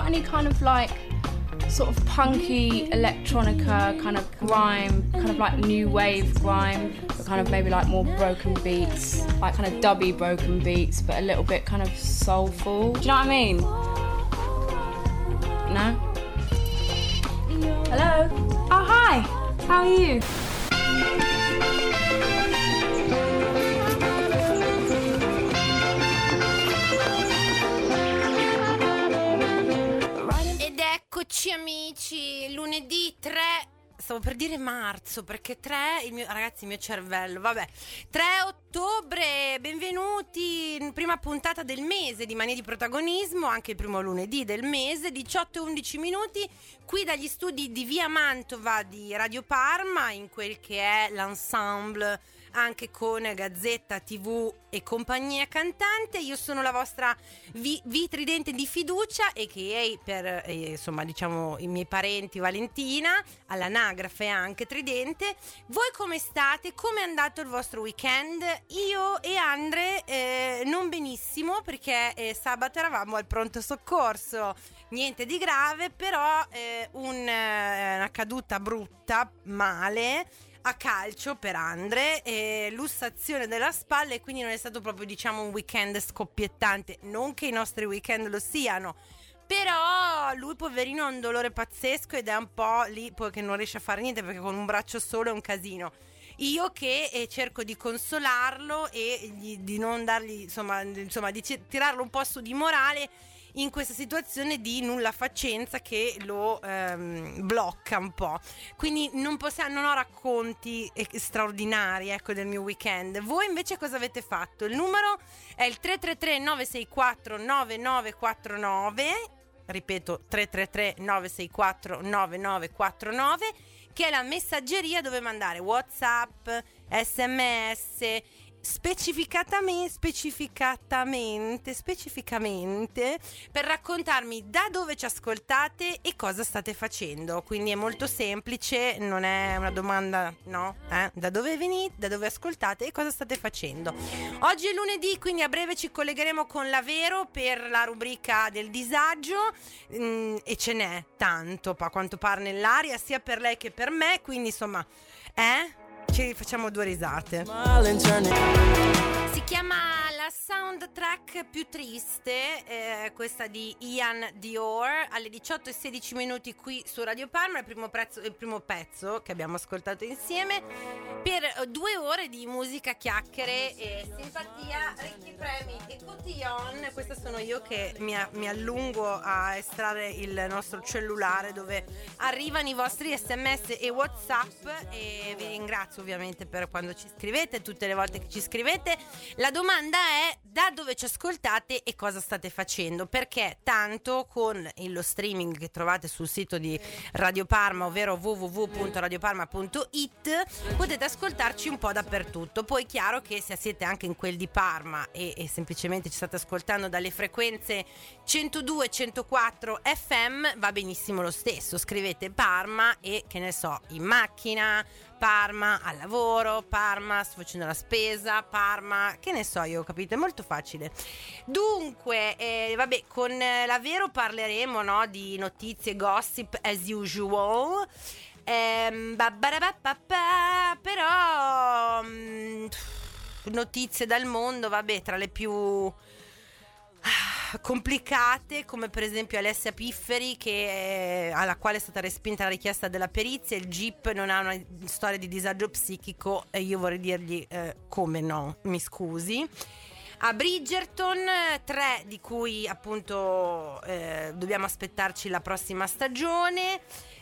any kind of like sort of punky electronica, kind of grime, kind of like new wave grime, but kind of maybe like more broken beats, like kind of dubby broken beats, but a little bit kind of soulful. Do you know what I mean? No? Hello? Oh, hi! How are you? Eccoci amici, lunedì 3, stavo per dire marzo perché 3, ragazzi il mio cervello, vabbè, 3 ottobre, benvenuti in prima puntata del mese di Manie di Protagonismo, anche il primo lunedì del mese, 18-11 minuti, qui dagli studi di Via Mantova di Radio Parma, in quel che è l'ensemble anche con Gazzetta TV e compagnia cantante. Io sono la vostra Tridente di fiducia e che per insomma diciamo i miei parenti Valentina, all'anagrafe anche Tridente. Voi come state? Come è andato il vostro weekend? Io e Andre non benissimo perché sabato eravamo al pronto soccorso, niente di grave, però una caduta brutta, male a calcio per Andre, lussazione della spalla, e quindi non è stato proprio diciamo un weekend scoppiettante, non che i nostri weekend lo siano, però lui poverino ha un dolore pazzesco ed è un po' lì poi che non riesce a fare niente perché con un braccio solo è un casino. Io che cerco di consolarlo e di non dargli insomma di tirarlo un po' su di morale in questa situazione di nulla faccenza che lo blocca un po'. Quindi non ho racconti straordinari, ecco, del mio weekend. Voi invece cosa avete fatto? Il numero è il 333 964 9949, ripeto 333 964 9949, che è la messaggeria dove mandare WhatsApp, SMS, specificatamente per raccontarmi da dove ci ascoltate e cosa state facendo. Quindi è molto semplice, non è una domanda, no? Da dove venite, da dove ascoltate e cosa state facendo. Oggi è lunedì, quindi a breve ci collegheremo con Lavero per la rubrica del disagio, e ce n'è tanto a quanto pare nell'aria, sia per lei che per me, quindi insomma ci facciamo due risate. Si chiama la soundtrack più triste, questa di Ian Dior, alle 18:16 minuti qui su Radio Parma, il primo pezzo che abbiamo ascoltato insieme per 2 ore di musica, chiacchiere e simpatia, ricchi premi e cotillon. Questa sono io che mi allungo a estrarre il nostro cellulare dove arrivano i vostri SMS e WhatsApp, e vi ringrazio ovviamente per quando ci scrivete, tutte le volte che ci scrivete. La domanda è: da dove ci ascoltate e cosa state facendo? Perché tanto con lo streaming che trovate sul sito di Radio Parma, ovvero www.radioparma.it, potete ascoltarci un po' dappertutto. Poi chiaro che se siete anche in quel di Parma e semplicemente ci state ascoltando dalle frequenze 102 104 FM, va benissimo lo stesso, scrivete Parma e che ne so, in macchina, Parma al lavoro, Parma sto facendo la spesa, Parma che ne so io, capite? È molto facile. Dunque vabbè, con Lavero parleremo, no, di notizie, gossip as usual, però notizie dal mondo, vabbè, tra le più complicate, come per esempio Alessia Pifferi, alla quale è stata respinta la richiesta della perizia. Il GIP non ha una storia di disagio psichico e io vorrei dirgli come no, mi scusi. A Bridgerton 3, di cui appunto dobbiamo aspettarci la prossima stagione.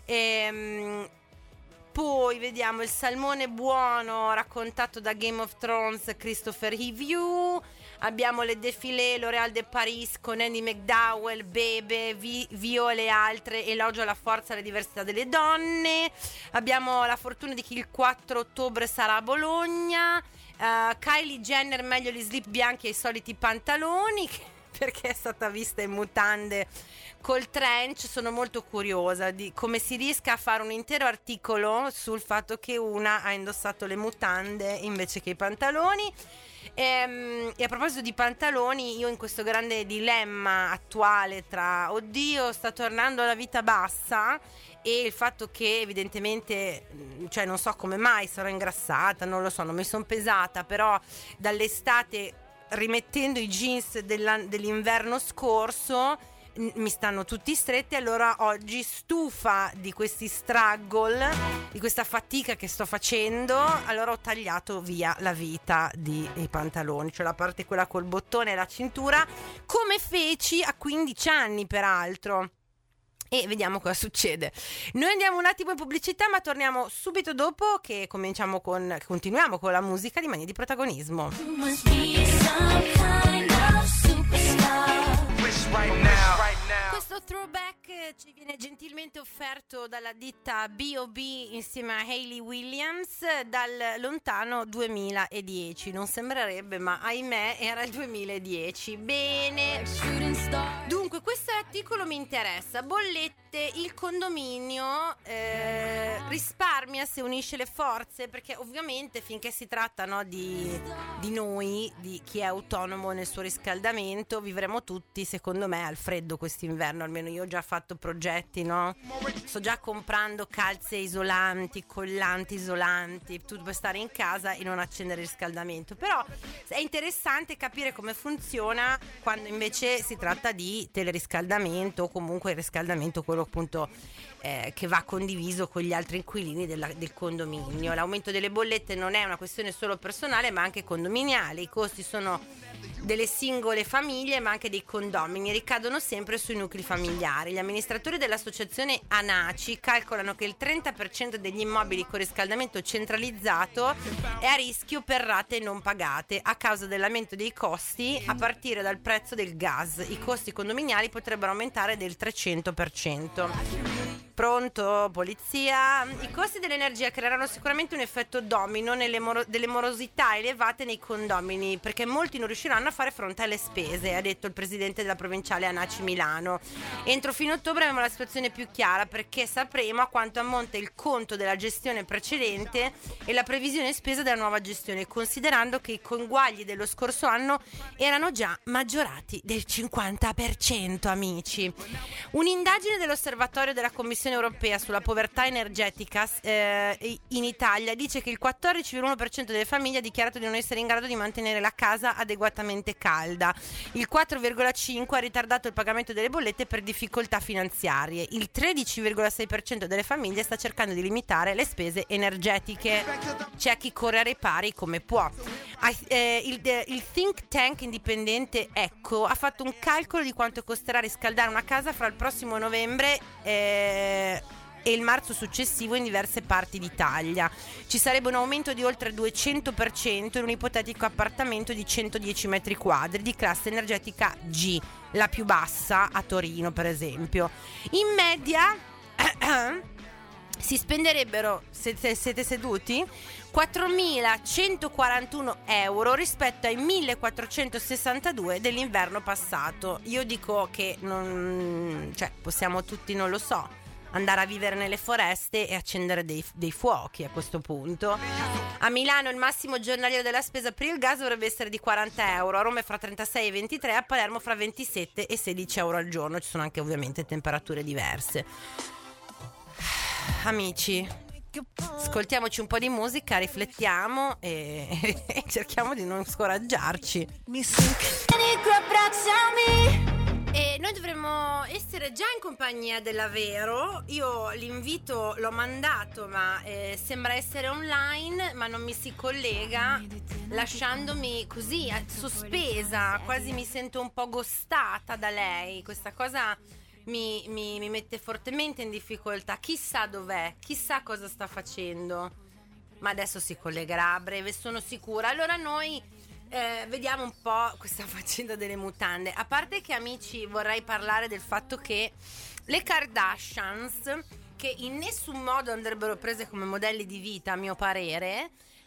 Poi vediamo il salmone buono raccontato da Game of Thrones, Christopher Review. Abbiamo le défilé L'Oréal de Paris con Andy McDowell, Bebe, Vio e le altre, elogio alla forza e alla diversità delle donne. Abbiamo la fortuna di chi il 4 ottobre sarà a Bologna. Kylie Jenner, meglio gli slip bianchi e i soliti pantaloni, perché è stata vista in mutande col trench. Sono molto curiosa di come si riesca a fare un intero articolo sul fatto che una ha indossato le mutande invece che i pantaloni. E a proposito di pantaloni, io in questo grande dilemma attuale tra oddio, sta tornando la vita bassa e il fatto che evidentemente, cioè non so come mai sarò ingrassata, non lo so, non mi sono pesata, però dall'estate, rimettendo i jeans dell'inverno scorso, mi stanno tutti stretti. Allora oggi, stufa di questi struggle, di questa fatica che sto facendo, allora ho tagliato via la vita dei pantaloni, cioè la parte quella col bottone e la cintura, come feci a 15 anni peraltro. E vediamo cosa succede. Noi andiamo un attimo in pubblicità, ma torniamo subito dopo che continuiamo con la musica di Mania di Protagonismo. Questo throwback ci viene gentilmente offerto dalla ditta B.O.B. insieme a Hayley Williams dal lontano 2010. Non sembrerebbe, ma ahimè era il 2010. Bene. Dunque, questo articolo mi interessa. Bollette, il condominio risparmia se unisce le forze, perché ovviamente finché si tratta, no, di noi, di chi è autonomo nel suo riscaldamento, vivremo tutti, secondo me, al freddo quest'inverno. Almeno io ho già fatto progetti, no? Sto già comprando calze isolanti, collanti isolanti, tutto per stare in casa e non accendere il riscaldamento. Però è interessante capire come funziona quando invece si tratta di teleriscaldamento, o comunque il riscaldamento quello appunto che va condiviso con gli altri inquilini del condominio. L'aumento delle bollette non è una questione solo personale, ma anche condominiale. I costi sono delle singole famiglie, ma anche dei condomini, ricadono sempre sui nuclei familiari. Gli amministratori dell'associazione ANACI calcolano che il 30% degli immobili con riscaldamento centralizzato è a rischio per rate non pagate a causa dell'aumento dei costi a partire dal prezzo del gas. I costi condominiali potrebbero aumentare del 300%. Pronto, polizia? I costi dell'energia creeranno sicuramente un effetto domino delle morosità elevate nei condomini, perché molti non riusciranno a fare fronte alle spese, ha detto il presidente della provinciale ANACI Milano. Entro fine ottobre avremo la situazione più chiara, perché sapremo a quanto ammonta il conto della gestione precedente e la previsione spesa della nuova gestione, considerando che i conguagli dello scorso anno erano già maggiorati del 50%, amici. Un'indagine dell'osservatorio della Commissione europea sulla povertà energetica in Italia dice che il 14,1% delle famiglie ha dichiarato di non essere in grado di mantenere la casa adeguatamente calda. Il 4,5% ha ritardato il pagamento delle bollette per difficoltà finanziarie. Il 13,6% delle famiglie sta cercando di limitare le spese energetiche. C'è chi corre ai ripari come può. Il think tank indipendente Eco ha fatto un calcolo di quanto costerà riscaldare una casa fra il prossimo novembre e il marzo successivo in diverse parti d'Italia. Ci sarebbe un aumento di oltre 200% in un ipotetico appartamento di 110 metri quadri di classe energetica G, la più bassa a Torino per esempio. In media si spenderebbero, siete seduti, 4.141 euro rispetto ai 1.462 dell'inverno passato. Io dico che possiamo tutti, non lo so, andare a vivere nelle foreste e accendere dei fuochi a questo punto. A Milano il massimo giornaliero della spesa per il gas dovrebbe essere di 40 euro, a Roma è fra 36 e 23, a Palermo fra 27 e 16 euro al giorno. Ci sono anche ovviamente temperature diverse. Amici, ascoltiamoci un po' di musica, riflettiamo e cerchiamo di non scoraggiarci. E noi dovremmo essere già in compagnia dell'Avero. Io l'invito l'ho mandato, ma sembra essere online, ma non mi si collega, lasciandomi così sospesa, quasi mi sento un po' ghostata da lei. Questa cosa mi mette fortemente in difficoltà. Chissà dov'è, chissà cosa sta facendo, ma adesso si collegherà a breve, sono sicura. Allora noi vediamo un po' questa faccenda delle mutande. A parte che, amici, vorrei parlare del fatto che le Kardashians, che in nessun modo andrebbero prese come modelli di vita a mio parere,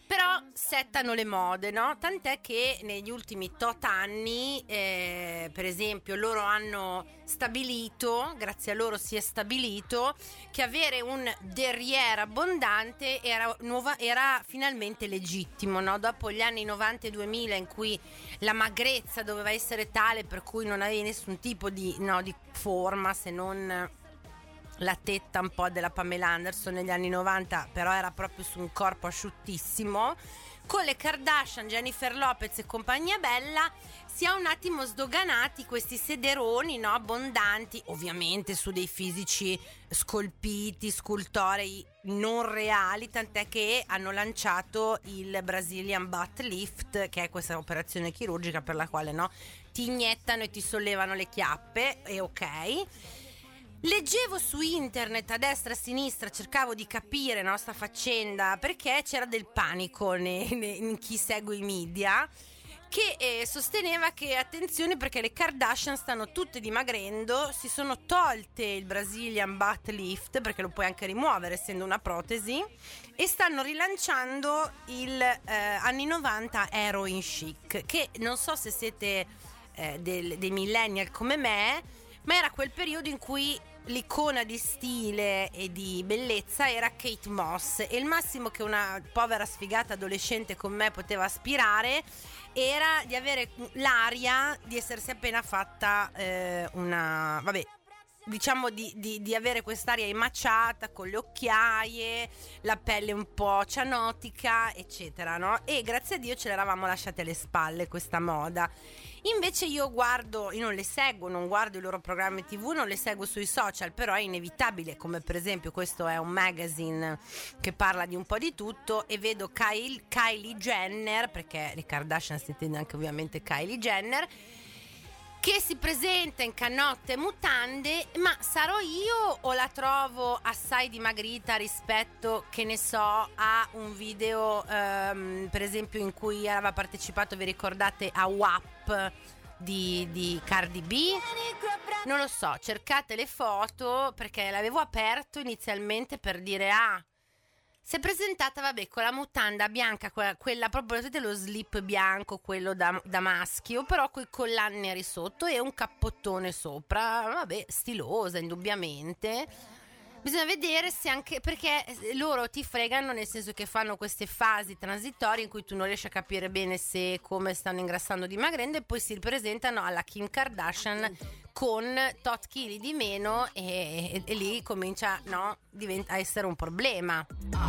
Però settano le mode, no? Tant'è che negli ultimi tot anni, per esempio, loro hanno stabilito, grazie a loro si è stabilito, che avere un derrière abbondante era finalmente legittimo, no? Dopo gli anni 90 e 2000 in cui la magrezza doveva essere tale per cui non avevi nessun tipo di forma, se non la tetta un po' della Pamela Anderson negli anni 90, però era proprio su un corpo asciuttissimo. Con le Kardashian, Jennifer Lopez e compagnia bella si è un attimo sdoganati questi sederoni, no, abbondanti, ovviamente su dei fisici scolpiti, scultorei non reali, tant'è che hanno lanciato il Brazilian Butt Lift, che è questa operazione chirurgica per la quale, no, ti iniettano e ti sollevano le chiappe, e ok. Leggevo su internet a destra e a sinistra, cercavo di capire la nostra faccenda, perché c'era del panico in chi segue i media, che sosteneva che attenzione perché le Kardashian stanno tutte dimagrendo, si sono tolte il Brazilian Butt Lift perché lo puoi anche rimuovere essendo una protesi, e stanno rilanciando il anni 90 heroin chic, che non so se siete dei millennial come me, ma era quel periodo in cui l'icona di stile e di bellezza era Kate Moss, e il massimo che una povera sfigata adolescente con me poteva aspirare era di avere l'aria di essersi appena fatta diciamo di avere quest'aria emaciata, con le occhiaie, la pelle un po' cianotica, eccetera, no? E grazie a Dio ce l'eravamo lasciate alle spalle questa moda. Invece io non le seguo, non guardo i loro programmi TV, non le seguo sui social, però è inevitabile, come per esempio questo è un magazine che parla di un po' di tutto, e vedo Kylie Jenner, perché le Kardashian si intende anche ovviamente Kylie Jenner, che si presenta in canotte e mutande. Ma sarò io o la trovo assai dimagrita rispetto, che ne so, a un video per esempio in cui aveva partecipato, vi ricordate, a WAP di Cardi B? Non lo so, cercate le foto, perché l'avevo aperto inizialmente per dire si è presentata, vabbè, con la mutanda bianca, quella proprio, vedete lo slip bianco, quello da maschio, però coi collanni neri sotto e un cappottone sopra, vabbè, stilosa indubbiamente. Bisogna vedere se anche, perché loro ti fregano, nel senso che fanno queste fasi transitorie in cui tu non riesci a capire bene se e come stanno ingrassando o dimagrendo, e poi si ripresentano alla Kim Kardashian con tot chili di meno, e lì comincia, no, diventa a essere un problema.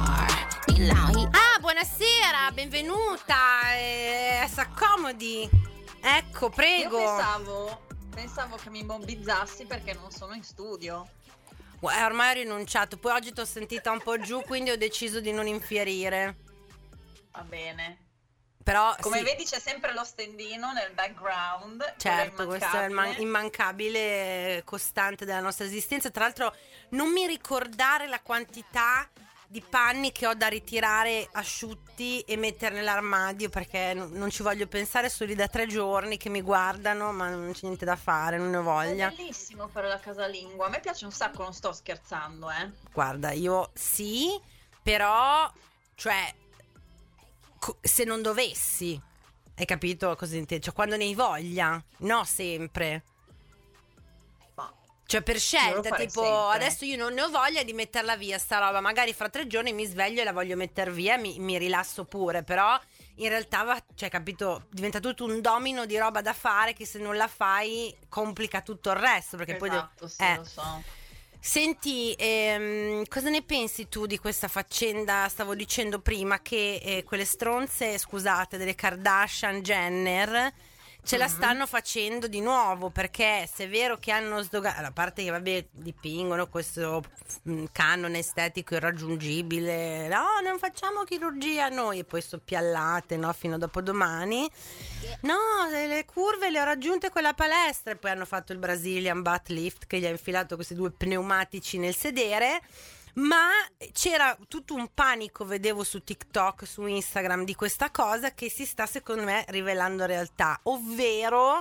Buonasera, benvenuta, s'accomodi. Ecco, prego. Io pensavo che mi mobbizzassi perché non sono in studio. Ormai ho rinunciato, poi oggi ti ho sentita un po' giù, quindi ho deciso di non infierire. Va bene. Però come vedi c'è sempre lo stendino nel background. Certo, questo è il immancabile costante della nostra esistenza. Tra l'altro non mi ricordare la quantità di panni che ho da ritirare asciutti e mettere nell'armadio, perché non ci voglio pensare, sono lì da 3 giorni che mi guardano, ma non c'è niente da fare, non ne ho voglia. È bellissimo fare la casalinga, a me piace un sacco, non sto scherzando, Guarda, io sì, però, cioè, se non dovessi, hai capito cosa intendo? Cioè, quando ne hai voglia, no sempre. Cioè, per scelta, tipo sempre. Adesso io non ne ho voglia di metterla via sta roba, magari fra 3 giorni mi sveglio e la voglio mettere via, mi rilasso pure, però in realtà cioè, capito, diventa tutto un domino di roba da fare che se non la fai complica tutto il resto, perché esatto, poi sì, lo so. Senti, cosa ne pensi tu di questa faccenda? Stavo dicendo prima che quelle stronze, scusate, delle Kardashian Jenner ce la stanno facendo di nuovo, perché se è vero che hanno sdoganato, a parte che vabbè dipingono questo canone estetico irraggiungibile, no, non facciamo chirurgia noi, e poi soppiallate, no, fino a dopodomani, no, le curve le ho raggiunte con la palestra, e poi hanno fatto il Brazilian Butt Lift che gli ha infilato questi 2 pneumatici nel sedere. Ma c'era tutto un panico, vedevo su TikTok, su Instagram, di questa cosa che si sta secondo me rivelando realtà, ovvero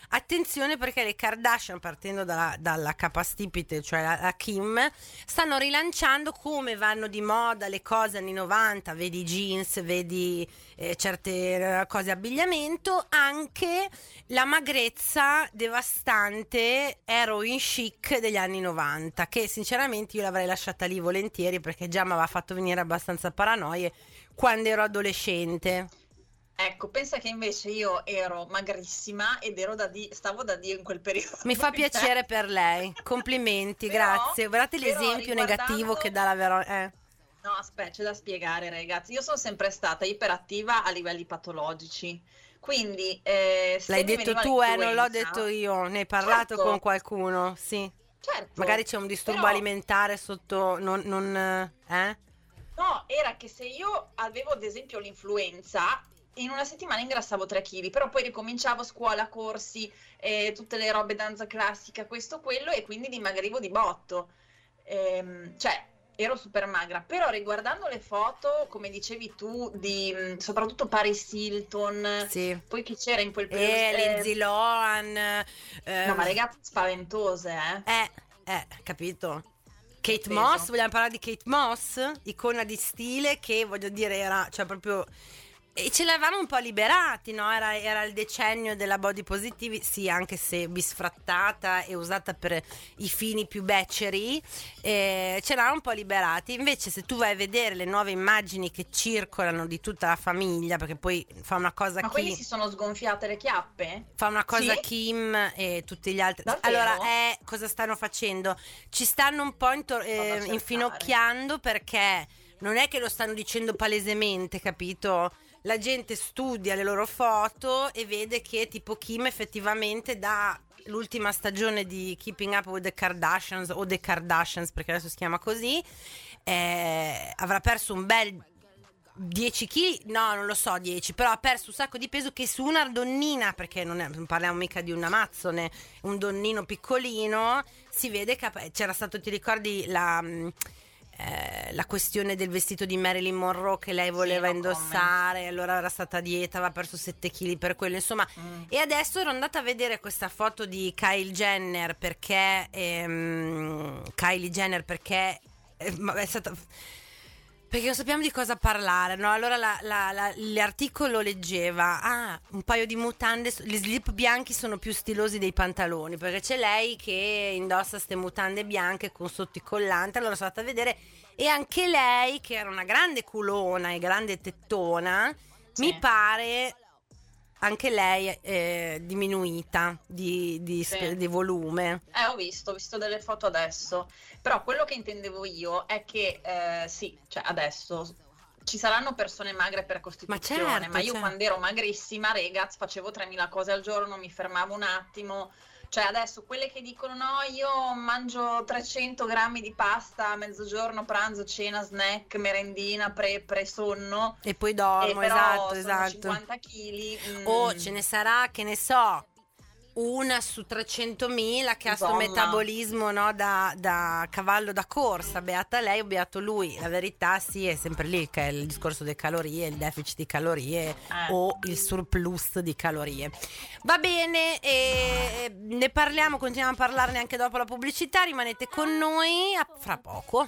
attenzione perché le Kardashian, partendo dalla capostipite, cioè la Kim, stanno rilanciando come vanno di moda le cose anni 90, vedi jeans, vedi certe cose abbigliamento, anche la magrezza devastante heroin chic degli anni 90, che sinceramente io l'avrei lasciata lì volentieri perché già mi aveva fatto venire abbastanza paranoie quando ero adolescente. Ecco, pensa che invece io ero magrissima ed stavo da Dio in quel periodo. Mi fa piacere per lei, complimenti, grazie. Guardate l'esempio negativo che dà la Veronica. No, aspetta, c'è da spiegare, ragazzi. Io sono sempre stata iperattiva a livelli patologici. Quindi, se l'hai mi detto veniva tu, non l'ho l'influenza- detto io. Ne hai parlato Certo. con qualcuno? Sì. Certo. Magari c'è un disturbo Però- alimentare sotto. No, era che se io avevo ad esempio l'influenza, in una settimana ingrassavo 3 kg, però poi ricominciavo scuola, corsi, tutte le robe danza classica, questo, quello, e quindi dimagrivo di botto. Cioè, ero super magra, però riguardando le foto, come dicevi tu, di soprattutto Paris Hilton, Sì. poi chi c'era in quel periodo? Lindsay Lohan. No, ma ragazze spaventose, Capito. Kate Peso. Moss, vogliamo parlare di Kate Moss? Icona di stile che, voglio dire, era, cioè proprio... E ce l'avevamo un po' liberati, no? Era il decennio della body positive, sì, anche se bisfrattata e usata per i fini più beceri, ce l'avevamo un po' liberati. Invece se tu vai a vedere le nuove immagini che circolano di tutta la famiglia, perché poi fa una cosa Ma quelli si sono sgonfiate le chiappe? fa una cosa Sì? Kim e tutti gli altri. Davvero? Allora, cosa stanno facendo? Ci stanno un po' cercare. infinocchiando, perché non è che lo stanno dicendo palesemente, capito? La gente studia le loro foto e vede che tipo Kim effettivamente da l'ultima stagione di Keeping Up with the Kardashians, o The Kardashians perché adesso si chiama così, avrà perso un bel 10 kg, no, non lo so, 10, però ha perso un sacco di peso, che su una donnina, perché non parliamo mica di un amazzone, un donnino piccolino, si vede che c'era stato, ti ricordi la questione del vestito di Marilyn Monroe che lei voleva no indossare, allora era stata a dieta, aveva perso 7 kg per quello, insomma. E adesso ero andata a vedere questa foto di Kylie Jenner perché è stata... Perché non sappiamo di cosa parlare, no? Allora l'articolo leggeva, un paio di mutande, gli slip bianchi sono più stilosi dei pantaloni, perché c'è lei che indossa ste mutande bianche con sotto i collanti, allora sono andata a vedere, e anche lei, che era una grande culona e grande tettona, Sì. mi pare anche lei diminuita di volume. Ho visto delle foto adesso, però quello che intendevo io è che sì, cioè adesso ci saranno persone magre per costituzione, Ma certo, ma io certo. quando ero magrissima, ragazzi, facevo 3000 cose al giorno, mi fermavo un attimo. Cioè adesso quelle che dicono no, io mangio 300 grammi di pasta a mezzogiorno, pranzo, cena, snack, merendina, pre-sonno, E poi dormo, però sono esatto. 50 kg. O ce ne sarà, che ne so, una su 300.000 che ha sto Madonna. metabolismo, no, da cavallo da corsa, beata lei o beato lui. La verità sì, è sempre lì che è il discorso delle calorie, il deficit di calorie o il surplus di calorie. Va bene, ne parliamo, continuiamo a parlarne anche dopo la pubblicità, rimanete con noi, a fra poco.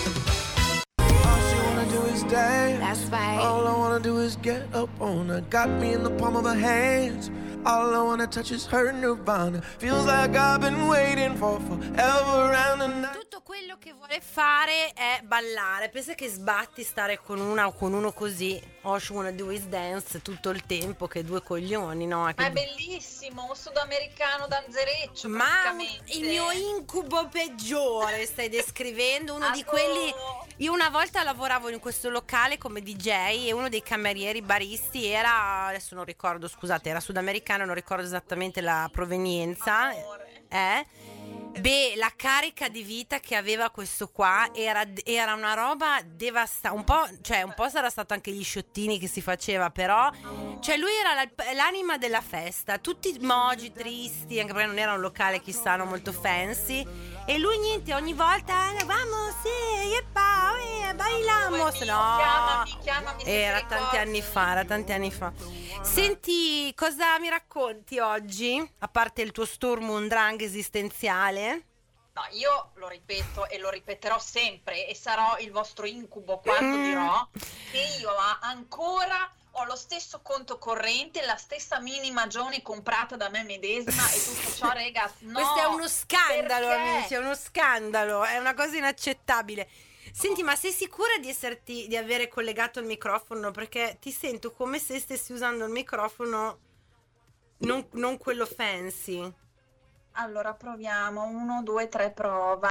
That's right. All I wanna do is get up on her. Got me in the palm of her hands. All I wanna touch is her nirvana. Feels like I've been waiting for forever and a night. Tutto quello che vuole fare è ballare. Pensa che sbatti stare con una o con uno così. All she wanna do is dance tutto il tempo, che due coglioni, no? Ma è bellissimo, un sudamericano danzereccio Ma praticamente. il mio incubo peggiore stai descrivendo, uno di Adoro. quelli. Io una volta lavoravo in questo locale come DJ e uno dei camerieri baristi era, adesso non ricordo, scusate, era sudamericano, non ricordo esattamente la provenienza. Beh, la carica di vita che aveva questo qua era una roba devastante. Un po' sarà stato anche gli sciottini che si faceva, però cioè lui era l'anima della festa, tutti mogi, tristi, anche perché non era un locale chissà, no, molto fancy. E lui niente, ogni volta vamos, sì, e pa, bailamos. No, chiamami se era ti tanti ricordi. era tanti anni fa. Senti, cosa mi racconti oggi? A parte il tuo Sturm und Drang esistenziale? No, io lo ripeto e lo ripeterò sempre e sarò il vostro incubo quando dirò che io ancora ho lo stesso conto corrente, la stessa mini magione comprata da me medesima e tutto ciò, ragazzi, no. Questo è uno scandalo, perché? amici, è uno scandalo, è una cosa inaccettabile. Senti, ma sei sicura di avere collegato il microfono? Perché ti sento come se stessi usando il microfono non quello fancy. Allora proviamo, 1, 2, 3, prova.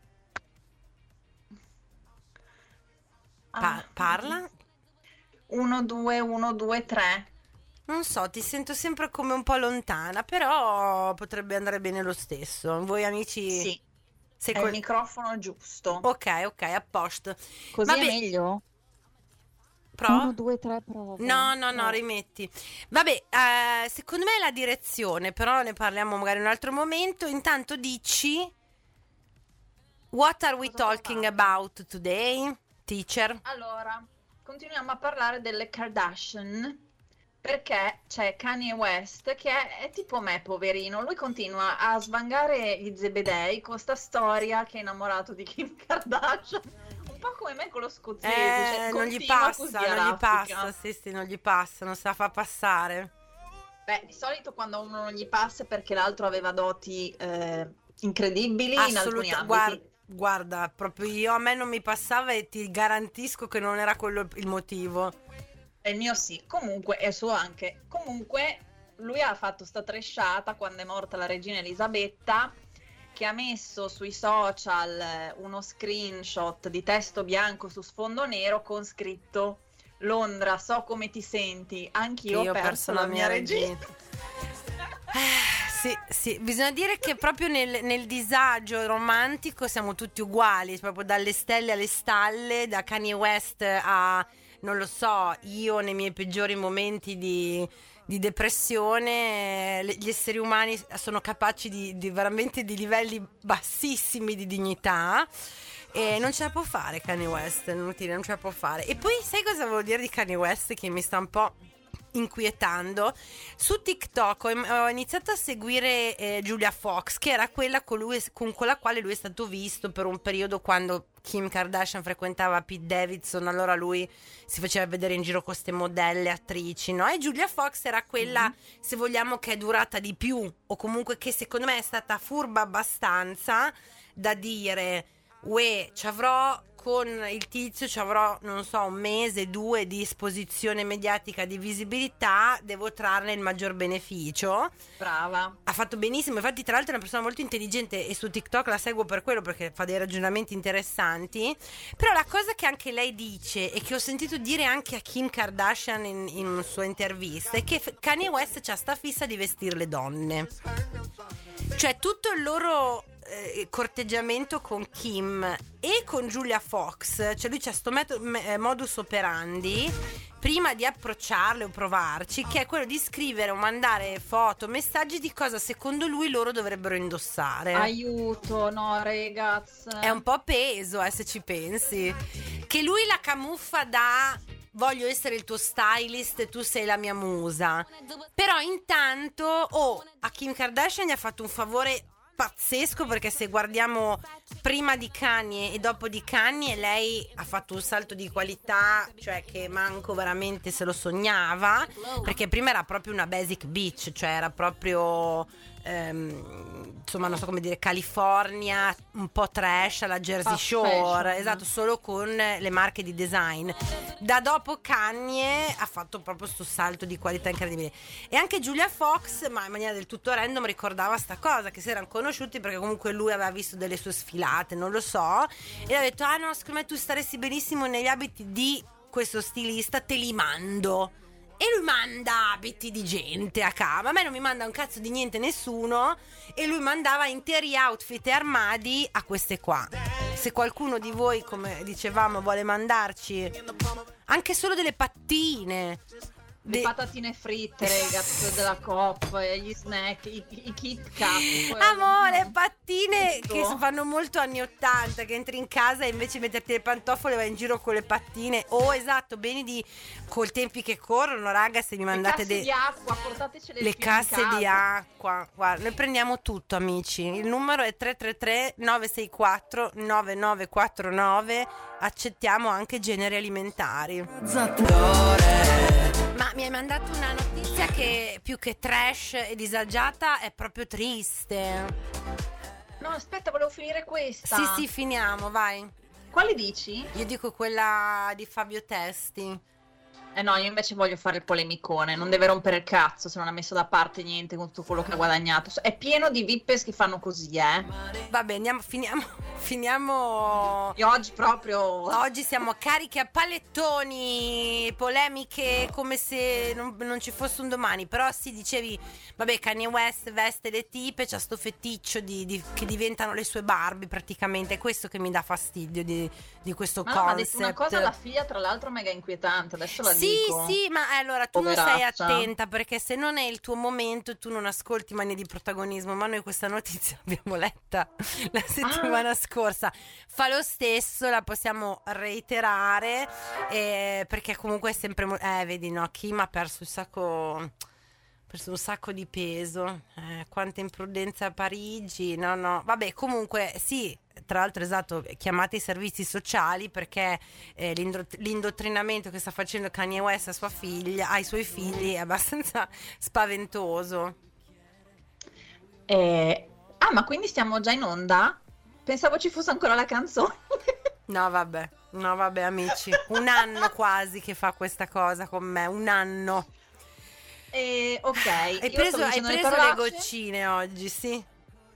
Parla? 1, 2, 1, 2, 3. Non so, ti sento sempre come un po' lontana, però potrebbe andare bene lo stesso. Voi amici... Sì, sei è il microfono giusto. Ok, a posto. Così Vabbè, è meglio? prova? 1, 2, 3, prova. No, rimetti. Vabbè, secondo me è la direzione, però ne parliamo magari in un altro momento. Intanto dici, what are we Cosa talking parlate? about today, teacher? Allora, continuiamo a parlare delle Kardashian perché c'è Kanye West che è tipo me, poverino. Lui continua a svangare gli zebedei con sta storia che è innamorato di Kim Kardashian. Un po' come me con lo scozzese, cioè, Non gli continua passa, così a non gli raffica. passa, sì, non gli passa, non se la fa passare. Beh, di solito quando uno non gli passa è perché l'altro aveva doti incredibili in alcuni ambiti. Guarda, proprio a me non mi passava e ti garantisco che non era quello il motivo. E il mio sì, comunque, e il suo anche. Comunque, lui ha fatto sta tresciata quando è morta la regina Elisabetta, che ha messo sui social uno screenshot di testo bianco su sfondo nero con scritto: Londra, so come ti senti, anch'io ho perso la mia regina. Sì, bisogna dire che proprio nel disagio romantico siamo tutti uguali, proprio dalle stelle alle stalle, da Kanye West a, non lo so, io nei miei peggiori momenti di depressione, gli esseri umani sono capaci di veramente di livelli bassissimi di dignità. E non ce la può fare Kanye West, non ce la può fare. E poi sai cosa volevo dire di Kanye West che mi sta un po' inquietando? Su TikTok ho iniziato a seguire Julia Fox, che era quella con la quale lui è stato visto per un periodo quando Kim Kardashian frequentava Pete Davidson, allora lui si faceva vedere in giro con queste modelle, attrici, no? E Julia Fox era quella, se vogliamo, che è durata di più, o comunque che secondo me è stata furba abbastanza da dire: uè, ci avrò con il tizio, ci avrò, non so, 1 mese, 2 di esposizione mediatica, di visibilità, devo trarne il maggior beneficio. Brava. Ha fatto benissimo, infatti tra l'altro è una persona molto intelligente e su TikTok la seguo per quello, perché fa dei ragionamenti interessanti. Però la cosa che anche lei dice e che ho sentito dire anche a Kim Kardashian in una sua intervista è che Kanye West c'ha sta fissa di vestire le donne. Cioè tutto il loro corteggiamento con Kim e con Julia Fox, cioè lui c'ha sto modus operandi prima di approcciarle o provarci, che è quello di scrivere o mandare foto, messaggi di cosa secondo lui loro dovrebbero indossare. Aiuto, no, ragazzi. È un po' peso, se ci pensi, che lui la camuffa da: voglio essere il tuo stylist e tu sei la mia musa. Però intanto a Kim Kardashian gli ha fatto un favore pazzesco, perché se guardiamo prima di Kanye e dopo di Kanye, lei ha fatto un salto di qualità, cioè che manco veramente se lo sognava, perché prima era proprio una basic bitch, cioè era proprio insomma non so come dire, California, un po' trash alla Jersey Shore, fashion. esatto, solo con le marche di design. Da dopo Kanye ha fatto proprio sto salto di qualità incredibile. E anche Julia Fox, ma in maniera del tutto random, ricordava sta cosa, che si erano conosciuti perché comunque lui aveva visto delle sue sfilate, non lo so, e ha detto: ah no, secondo me tu staresti benissimo negli abiti di questo stilista, te li mando. E lui manda abiti di gente a casa. A me non mi manda un cazzo di niente nessuno. E lui mandava interi outfit e armadi a queste qua. Se qualcuno di voi, come dicevamo, vuole mandarci anche solo delle pattine, Le patatine fritte, ragazzi, della Coop, gli snack, i Kit Kat. Le pattine che fanno molto anni 80, che entri in casa e invece di metterti le pantofole vai in giro con le pattine. Esatto, bene col tempi che corrono, raga, se mi mandate di acqua, portatecele le casse di acqua. Guarda, noi prendiamo tutto, amici. Il numero è 333 964 9949. Accettiamo anche generi alimentari. Ma mi hai mandato una notizia che più che trash e disagiata è proprio triste. No, aspetta, volevo finire questa. Sì, finiamo, vai. Quale dici? Io dico quella di Fabio Testi. No, io invece voglio fare il polemicone. Non deve rompere il cazzo se non ha messo da parte niente con tutto quello che ha guadagnato. È pieno di vippes che fanno così, Vabbè, finiamo. Io oggi siamo carichi a pallettoni, polemiche come se non ci fosse un domani. Però sì, dicevi, vabbè, Kanye West veste le tipe, c'ha sto feticcio che diventano le sue Barbie praticamente. È questo che mi dà fastidio di questo concept. Ma ha detto una cosa alla figlia, tra l'altro mega inquietante. Adesso la dico. Sì, ma allora tu Poveraccia. non sei attenta, perché se non è il tuo momento tu non ascolti Manie di Protagonismo. Ma noi questa notizia l'abbiamo letta la settimana scorsa. Fa lo stesso, la possiamo reiterare, perché comunque è sempre vedi, no, Kim ha perso un sacco di peso, quanta imprudenza a Parigi. No, vabbè, comunque sì, tra l'altro, esatto, chiamate i servizi sociali, perché l'indottrinamento che sta facendo Kanye West ai suoi figli è abbastanza spaventoso. Ma quindi stiamo già in onda? Pensavo ci fosse ancora la canzone. No vabbè amici, un anno quasi che fa questa cosa con me, un anno. Ok. Hai preso le goccine oggi, sì?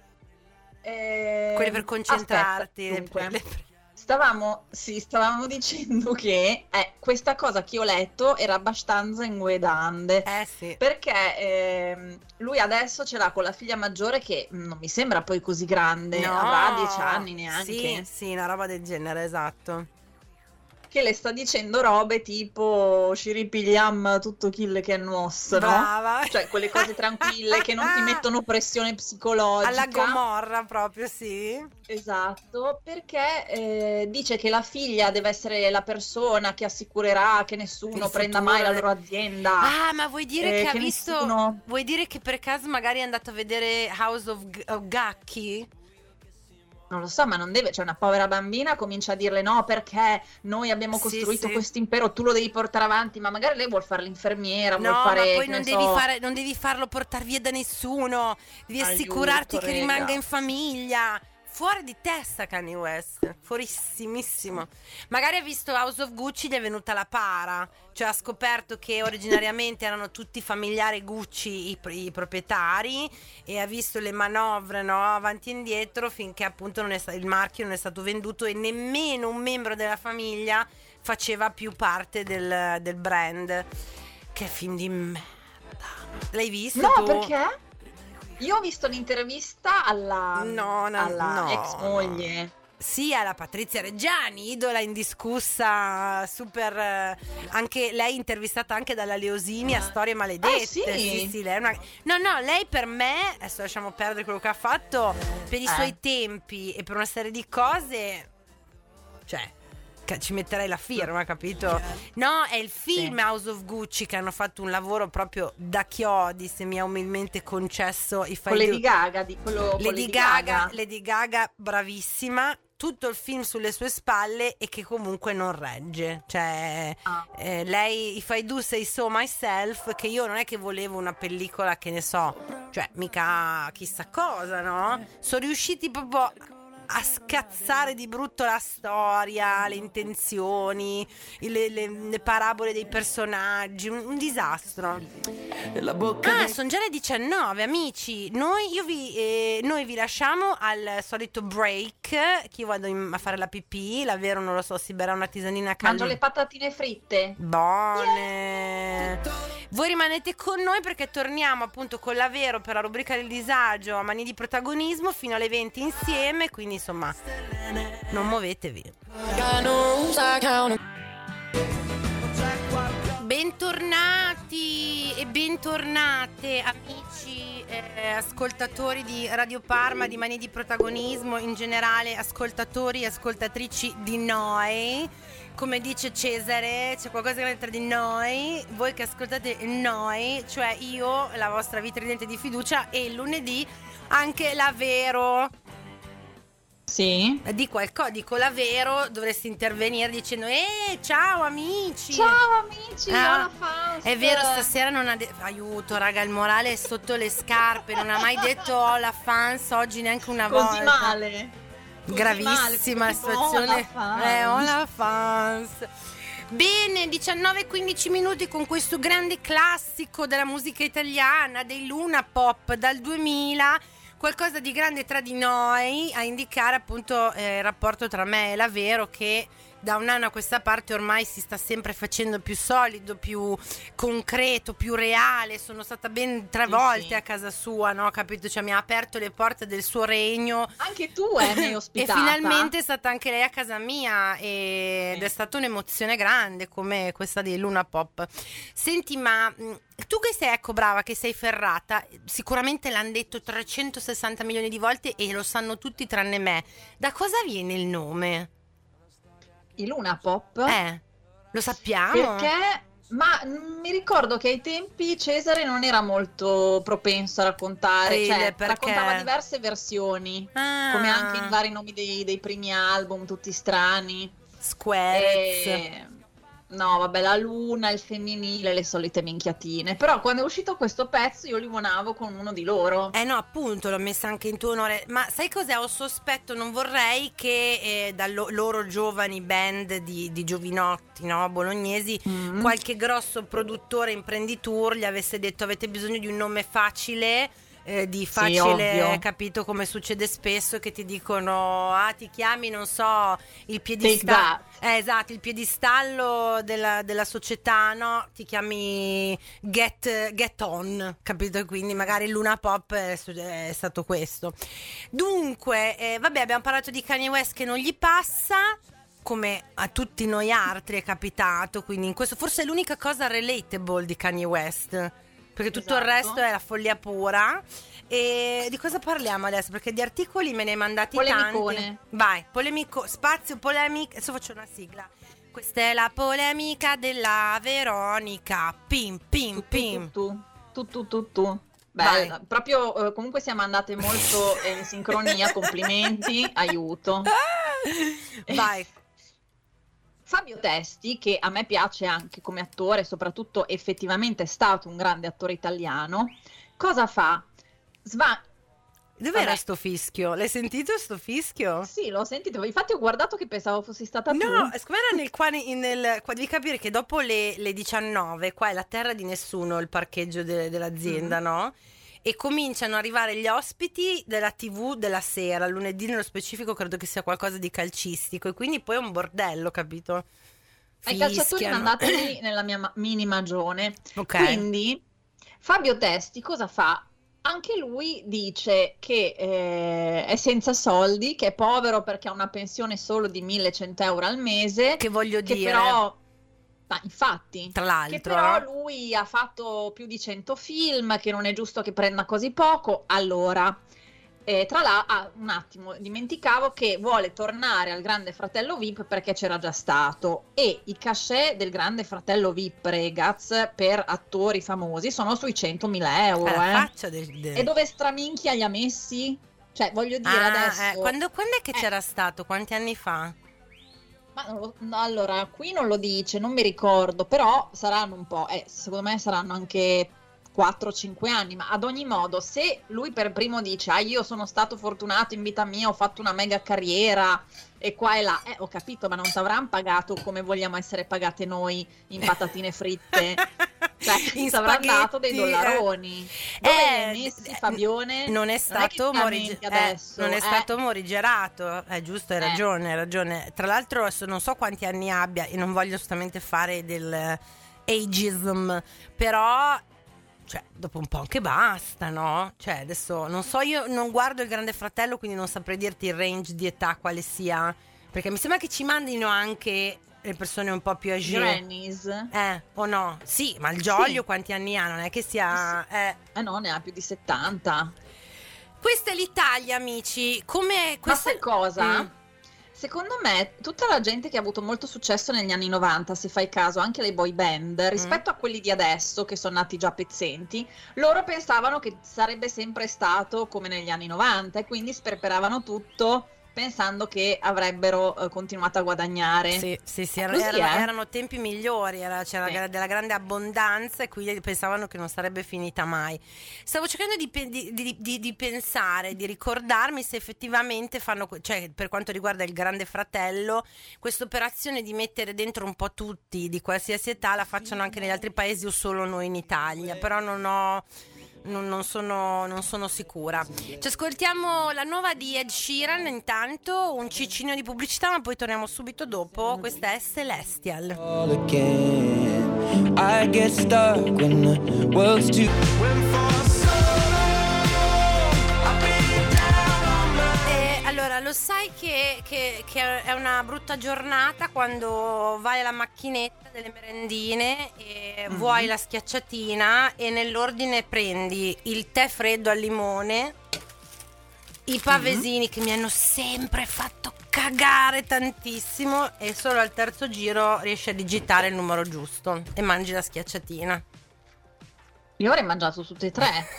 Quelle per concentrarti. Aspetta, stavamo dicendo che questa cosa che ho letto era abbastanza inguedante. Sì. Perché lui adesso ce l'ha con la figlia maggiore, che non mi sembra poi così grande, avrà 10 anni neanche. Sì, una roba del genere, esatto. Che le sta dicendo robe tipo ci ripigliam tutto kill che è nostro, brava. Cioè quelle cose tranquille che non ti mettono pressione psicologica. Alla Gomorra proprio, sì. Esatto, perché dice che la figlia deve essere la persona che assicurerà che nessuno prenda mai la loro azienda. Ma vuoi dire che ha visto nessuno... Vuoi dire che per caso magari è andato a vedere House of Gucci? Non lo so, ma non deve, cioè una povera bambina comincia a dirle no, perché noi abbiamo costruito questo impero, tu lo devi portare avanti, ma magari lei vuol fare l'infermiera, vuol fare... No, ma poi non devi farlo portare via da nessuno, devi assicurarti che rimanga in famiglia. Fuori di testa Kanye West, fuorissimissimo. Magari ha visto House of Gucci, gli è venuta la para, cioè ha scoperto che originariamente erano tutti familiari Gucci i proprietari, e ha visto le manovre, no, avanti e indietro, finché appunto il marchio non è stato venduto e nemmeno un membro della famiglia faceva più parte del brand. Che film di merda. L'hai visto? No, tu? perché? Io ho visto l'intervista alla ex moglie. Sì, alla Patrizia Reggiani, idola indiscussa, super, anche lei intervistata anche dalla Leosini a Storie Maledette. Sì, lei è una... No, lei per me, adesso lasciamo perdere quello che ha fatto, per i suoi tempi e per una serie di cose, cioè ci metterei la firma, capito? No, è il film House of Gucci che hanno fatto un lavoro proprio da chiodi, se mi ha umilmente concesso i file. Con Lady Gaga, Lady Gaga bravissima, tutto il film sulle sue spalle e che comunque non regge, cioè lei, If I Do Say So Myself, che io non è che volevo una pellicola che ne so, cioè mica chissà cosa, no? Sono riusciti proprio a scazzare di brutto la storia, le intenzioni, le parabole dei personaggi, un disastro. Sono già le 19, amici. Noi vi lasciamo al solito break, che io vado a fare la pipì, la Vero non lo so, si berrà una tisanina calda. Mangio le patatine fritte. Buone. Voi rimanete con noi perché torniamo appunto con la Vero per la rubrica del disagio a Manie di Protagonismo fino alle 20 insieme, quindi insomma non muovetevi. Bentornati e bentornate amici ascoltatori di Radio Parma, di Mani di Protagonismo, in generale ascoltatori e ascoltatrici di noi. Come dice Cesare, c'è qualcosa che tra di noi, voi che ascoltate noi, cioè io, la vostra vitridente di fiducia, e il lunedì anche la Vero. Sì. Dico la Vero, dovresti intervenire dicendo ciao amici. Ciao amici, hola fans. È vero, stasera non ha aiuto raga, il morale è sotto le scarpe, non ha mai detto hola fans oggi neanche una volta. Così male. Gravissima situazione. Hola fans. Bene, 19-15 minuti con questo grande classico della musica italiana, dei Luna Pop dal 2000. Qualcosa di grande tra di noi, a indicare appunto il rapporto tra me e la Vero, che da un anno a questa parte ormai si sta sempre facendo più solido, più concreto, più reale. Sono stata ben 3 volte a casa sua, no? Capito? Cioè mi ha aperto le porte del suo regno. Anche tu mi hai ospitata. E finalmente è stata anche lei a casa mia ed è stata un'emozione grande come questa di Luna Pop. Senti, ma tu che sei, ecco, brava, che sei ferrata, sicuramente l'hanno detto 360 milioni di volte e lo sanno tutti tranne me. Da cosa viene il nome? Il Luna Pop? Lo sappiamo? Perché? Ma mi ricordo che ai tempi Cesare non era molto propenso a raccontare, cioè raccontava diverse versioni, come anche in vari nomi dei primi album, tutti strani. Square. No, vabbè, la luna, il femminile, le solite minchiatine. Però quando è uscito questo pezzo io limonavo con uno di loro. No, appunto, l'ho messa anche in tuo onore. Ma sai cos'è? Ho sospetto, non vorrei che da loro giovani band di giovinotti, no, bolognesi, qualche grosso produttore imprenditor gli avesse detto: avete bisogno di un nome facile, di facile, sì, capito, come succede spesso, che ti dicono ti chiami, non so, il piedistallo, esatto, il piedistallo della società, no, ti chiami Get On, capito? Quindi magari Luna Pop è stato questo. Dunque vabbè, abbiamo parlato di Kanye West che non gli passa, come a tutti noi altri è capitato, quindi in questo forse è l'unica cosa relatable di Kanye West, perché tutto il resto è la follia pura. E di cosa parliamo adesso? Perché di articoli me ne hai mandati tanti. Vai, spazio polemica. Adesso faccio una sigla. Questa è la polemica della Veronica. Pim pim pim. Tu. Beh, proprio comunque siamo andate molto in sincronia. Complimenti, aiuto. Vai. Fabio Testi, che a me piace anche come attore, soprattutto effettivamente è stato un grande attore italiano, cosa fa? Dov'era sto fischio? L'hai sentito sto fischio? Sì, l'ho sentito, infatti ho guardato che pensavo fossi stata tu. No, era qua devi capire che dopo le 19, qua è la terra di nessuno, il parcheggio dell'azienda, no? E cominciano ad arrivare gli ospiti della TV della sera, lunedì nello specifico credo che sia qualcosa di calcistico, e quindi poi è un bordello, capito? I calciatori sono andati lì nella mia mini magione. Okay. Quindi Fabio Testi cosa fa? Anche lui dice che è senza soldi, che è povero perché ha una pensione solo di 1.100 euro al mese. Che voglio dire... Però... Ma infatti, tra l'altro, che però lui ha fatto più di 100 film, che non è giusto che prenda così poco. Allora, tra l'altro, un attimo, dimenticavo che vuole tornare al Grande Fratello VIP perché c'era già stato, e i cachet del Grande Fratello VIP, ragazzi, per attori famosi sono sui 100.000 euro. Faccia E dove straminchia li ha messi? Cioè, voglio dire, adesso... Quando è che c'era stato? Quanti anni fa? Ma allora, qui non lo dice, non mi ricordo, però saranno un po', secondo me saranno anche 4-5 anni, ma ad ogni modo, se lui per primo dice io sono stato fortunato in vita mia, ho fatto una mega carriera e qua e là, ho capito, ma non ti avranno pagato come vogliamo essere pagate noi in patatine fritte, cioè ti avranno dato dei dollaroni. Dove li hai messi, Fabione? Non è stato morigerato, è giusto, hai ragione. Tra l'altro adesso non so quanti anni abbia e non voglio assolutamente fare del ageism, però cioè dopo un po' anche basta, no? Cioè adesso non so, io non guardo il Grande Fratello, quindi non saprei dirti il range di età quale sia, Perché mi sembra che ci mandino anche le persone un po' più âgé. Grannies. O no? Sì, ma il Giolio Sì. quanti anni ha? Non è che sia... No, ne ha più di 70. Questa è l'Italia, amici. Come Ma sai cosa? Mm. Secondo me, tutta la gente che ha avuto molto successo negli anni 90, se fai caso, anche le boy band, rispetto a quelli di adesso, che sono nati già pezzenti, loro pensavano che sarebbe sempre stato come negli anni 90 e quindi sperperavano tutto pensando che avrebbero continuato a guadagnare. Sì, Così è. erano tempi migliori, c'era Sì. della grande abbondanza e quindi pensavano che non sarebbe finita mai. Stavo cercando di pensare, di ricordarmi se effettivamente fanno, cioè per quanto riguarda il Grande Fratello, questa operazione di mettere dentro un po' tutti di qualsiasi età la facciano anche negli altri paesi o solo noi in Italia, però non sono sicura. Ci ascoltiamo la nuova di Ed Sheeran, intanto un ciccino di pubblicità, ma poi torniamo subito dopo. Questa è Celestial. All again, I get stuck when the world's too. Allora, lo sai che è una brutta giornata quando vai alla macchinetta delle merendine e vuoi la schiacciatina e nell'ordine prendi il tè freddo al limone, i pavesini che mi hanno sempre fatto cagare tantissimo e solo al terzo giro riesci a digitare il numero giusto e mangi la schiacciatina. Io avrei mangiato tutte e tre.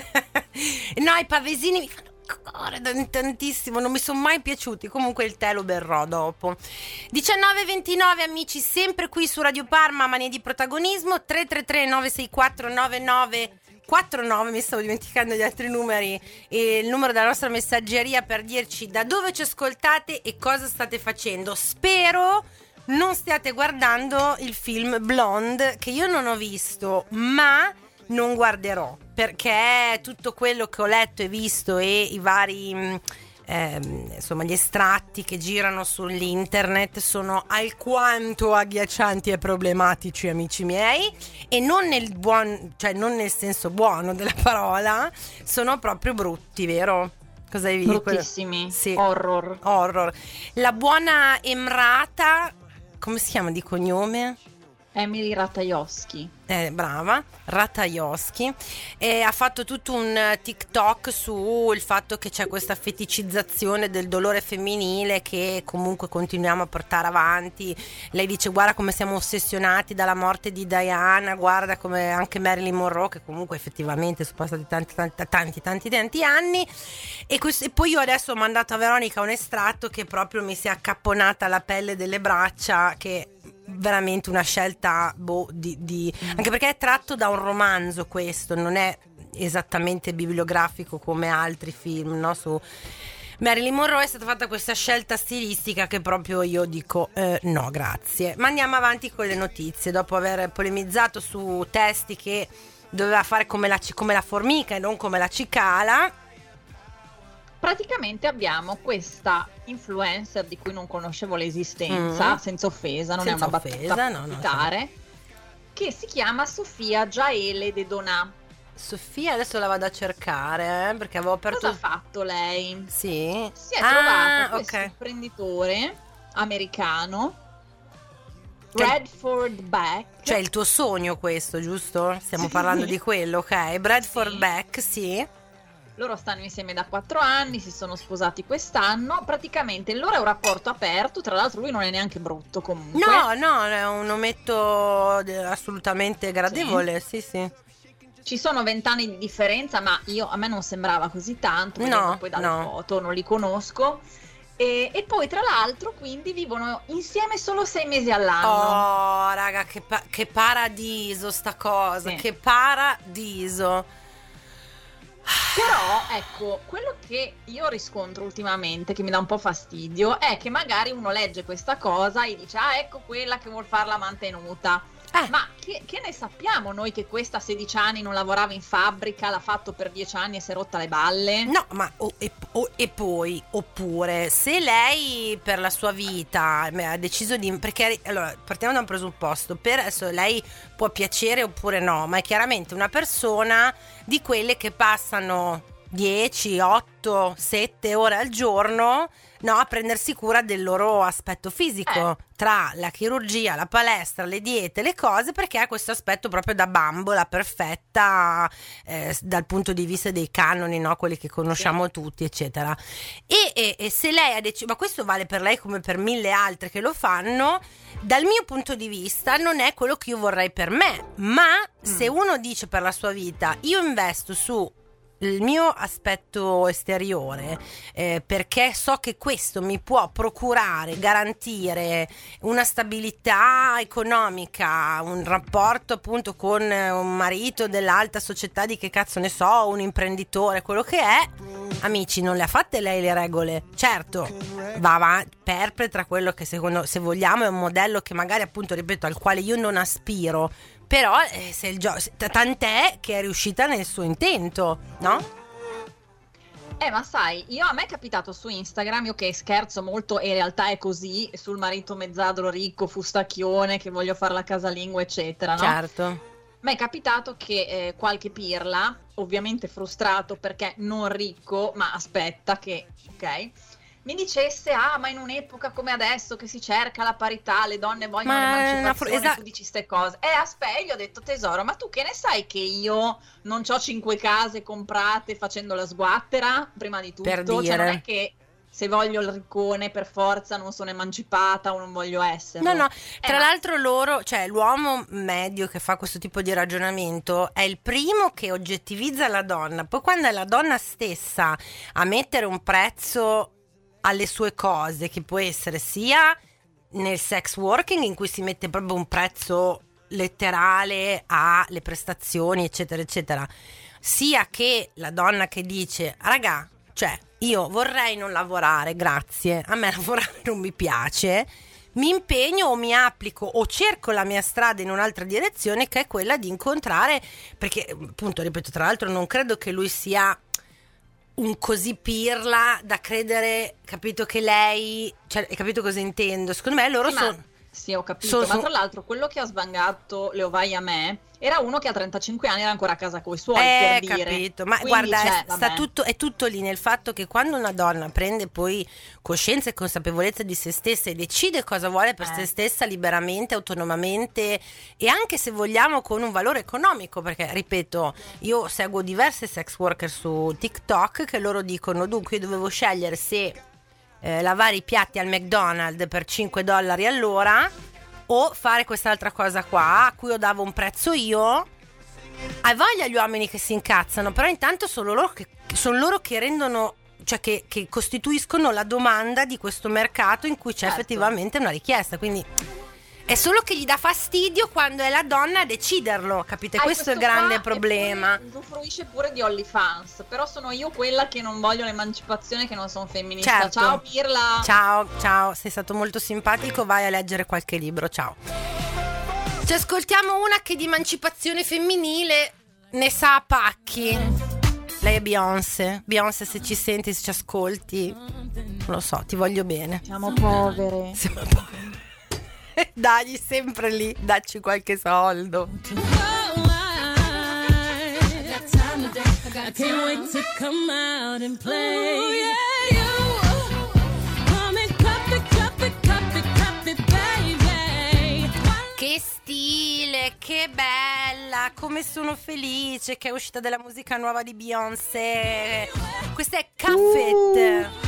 No, i pavesini mi fanno cagare tantissimo, non mi sono mai piaciuti. Comunque il tè lo berrò dopo. 19:29 amici, sempre qui su Radio Parma, Manie di Protagonismo. 333 964 9949. Mi stavo dimenticando gli altri numeri. E il numero della nostra messaggeria per dirci da dove ci ascoltate e cosa state facendo. Spero non stiate guardando il film Blonde, che io non ho visto, ma non guarderò, perché tutto quello che ho letto e visto e i vari insomma gli estratti che girano sull'internet sono alquanto agghiaccianti e problematici, amici miei, e non non nel senso buono della parola, sono proprio brutti, vero? Cosa hai visto? Bruttissimi. Sì. Horror. La buona Emrata, come si chiama di cognome? Emily Ratajkowski. Brava, Ratajkowski, e ha fatto tutto un TikTok sul fatto che c'è questa feticizzazione del dolore femminile che comunque continuiamo a portare avanti. Lei dice: guarda come siamo ossessionati dalla morte di Diana, guarda come anche Marilyn Monroe, che comunque effettivamente sono passati tanti anni. E poi io adesso ho mandato a Veronica un estratto che proprio mi si è accapponata la pelle delle braccia, che veramente una scelta anche perché è tratto da un romanzo, questo non è esattamente bibliografico come altri film, no? Su Marilyn Monroe è stata fatta questa scelta stilistica che proprio io dico no grazie. Ma andiamo avanti con le notizie. Dopo aver polemizzato su testi che doveva fare come la formica e non come la cicala, praticamente abbiamo questa influencer di cui non conoscevo l'esistenza, senza offesa, non senza è una offesa, battuta no, pubblicitaria, che si chiama Sofia Jaele de Donà. Sofia adesso la vado a cercare perché avevo aperto. Cosa ha fatto lei? Sì. Si è trovato questo ok. imprenditore americano, Bradford Beck. Cioè il tuo sogno questo, giusto? Stiamo Sì. parlando di quello, ok? Bradford Sì. Beck, sì. Loro stanno insieme da 4 anni, si sono sposati quest'anno. Praticamente il loro è un rapporto aperto. Tra l'altro, lui non è neanche brutto comunque. No, è un ometto assolutamente gradevole, sì. Ci sono 20 anni di differenza, ma a me non sembrava così tanto. No, Poi dalle no. foto non li conosco. E poi, tra l'altro, quindi vivono insieme solo 6 mesi all'anno. Oh, raga, che paradiso sta cosa, Sì. che paradiso. Però, ecco, quello che io riscontro ultimamente, che mi dà un po' fastidio, è che magari uno legge questa cosa e dice: ah, ecco quella che vuol farla mantenuta. Ma che ne sappiamo noi che questa a 16 anni non lavorava in fabbrica, l'ha fatto per 10 anni e si è rotta le balle? No, ma e poi, oppure, se lei per la sua vita ha deciso di... Perché, allora, partiamo da un presupposto. Per adesso lei può piacere oppure no, ma è chiaramente una persona di quelle che passano 10, 8, 7 ore al giorno, no, a prendersi cura del loro aspetto fisico, tra la chirurgia, la palestra, le diete, le cose, perché ha questo aspetto proprio da bambola perfetta dal punto di vista dei canoni, no, quelli che conosciamo tutti, eccetera. E se lei ha deciso, ma questo vale per lei come per 1000 altre che lo fanno, dal mio punto di vista non è quello che io vorrei per me, ma se uno dice per la sua vita io investo su il mio aspetto esteriore perché so che questo mi può procurare, garantire una stabilità economica, un rapporto appunto con un marito dell'alta società di che cazzo ne so, un imprenditore, quello che è, amici, non le ha fatte lei le regole, certo va avanti, perpetra quello che secondo, se vogliamo, è un modello che magari appunto, ripeto, al quale io non aspiro, però tant'è che è riuscita nel suo intento, no? Ma sai, a me è capitato su Instagram, io che scherzo molto e in realtà è così, sul marito mezzadro ricco, fustacchione, che voglio fare la casalinga, eccetera, no? Certo. Ma è capitato che qualche pirla, ovviamente frustrato perché non ricco, ma aspetta che, ok, mi dicesse, ma in un'epoca come adesso che si cerca la parità, le donne vogliono l'emancipazione, tu dici ste cose. Aspetta, gli ho detto, tesoro, ma tu che ne sai che io non c'ho 5 case comprate facendo la sguattera, prima di tutto? Per dire. Cioè non è che se voglio il riccone per forza non sono emancipata o non voglio essere. No, tra l'altro loro, cioè l'uomo medio che fa questo tipo di ragionamento è il primo che oggettivizza la donna, poi quando è la donna stessa a mettere un prezzo alle sue cose, che può essere sia nel sex working, in cui si mette proprio un prezzo letterale alle prestazioni, eccetera eccetera, sia che la donna che dice, raga, cioè io vorrei non lavorare, grazie, a me lavorare non mi piace, mi impegno o mi applico o cerco la mia strada in un'altra direzione, che è quella di incontrare, perché appunto, ripeto, tra l'altro non credo che lui sia un così pirla da credere, capito, che lei, cioè, hai capito cosa intendo? Secondo me loro sono... Sì, ho capito, ma tra l'altro quello che ha sbangato le ovaie a me era uno che a 35 anni era ancora a casa coi suoi, per dire. Capito, ma quindi, guarda, è tutto lì nel fatto che quando una donna prende poi coscienza e consapevolezza di se stessa e decide cosa vuole per se stessa liberamente, autonomamente e anche, se vogliamo, con un valore economico, perché ripeto, io seguo diverse sex worker su TikTok che loro dicono, dunque io dovevo scegliere se lavare i piatti al McDonald's per $5 all'ora o fare quest'altra cosa qua a cui io davo un prezzo io. Hai voglia gli uomini che si incazzano, però intanto sono loro che rendono, cioè che costituiscono la domanda di questo mercato in cui c'è effettivamente una richiesta, quindi è solo che gli dà fastidio quando è la donna a deciderlo, capite? Questo è il grande problema. Usufruisce pure di OnlyFans, però sono io quella che non voglio l'emancipazione, che non sono femminista. Certo. Ciao Pirla. Ciao, sei stato molto simpatico, vai a leggere qualche libro, ciao. Ci ascoltiamo una che di emancipazione femminile ne sa a pacchi. Lei è Beyoncé. Beyoncé, se ci senti, se ci ascolti, non lo so, ti voglio bene. Siamo povere. Dagli sempre lì, dacci qualche soldo. Che stile, che bella, come sono felice che è uscita della musica nuova di Beyoncé. Questa è Cuff It.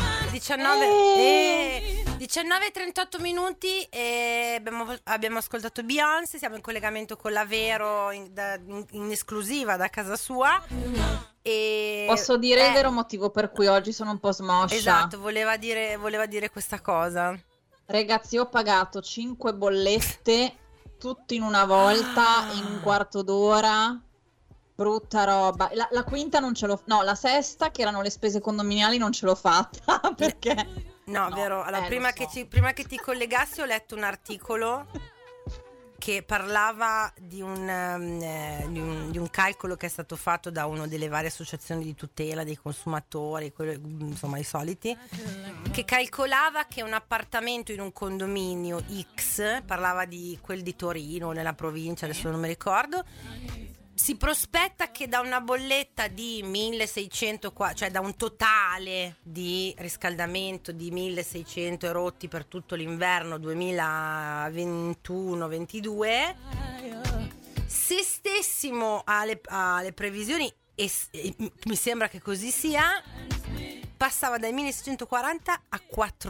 19:38 minuti e abbiamo ascoltato Beyoncé, siamo in collegamento con la Vero in esclusiva da casa sua. E posso dire il vero motivo per cui oggi sono un po' smoscia? Esatto, voleva dire questa cosa. Ragazzi, io ho pagato 5 bollette tutte in una volta, in un quarto d'ora. Brutta roba. La quinta non ce l'ho, no, la sesta, che erano le spese condominiali, non ce l'ho fatta perché no, vero. Allora, prima che ti collegassi ho letto un articolo che parlava di un calcolo che è stato fatto da una delle varie associazioni di tutela dei consumatori, insomma i soliti, che calcolava che un appartamento in un condominio X, parlava di quel di Torino, nella provincia, adesso non mi ricordo, si prospetta che da una bolletta di 1600, cioè da un totale di riscaldamento di 1600 rotti per tutto l'inverno 2021-22, se stessimo alle previsioni, e mi sembra che così sia, passava dai 1640 a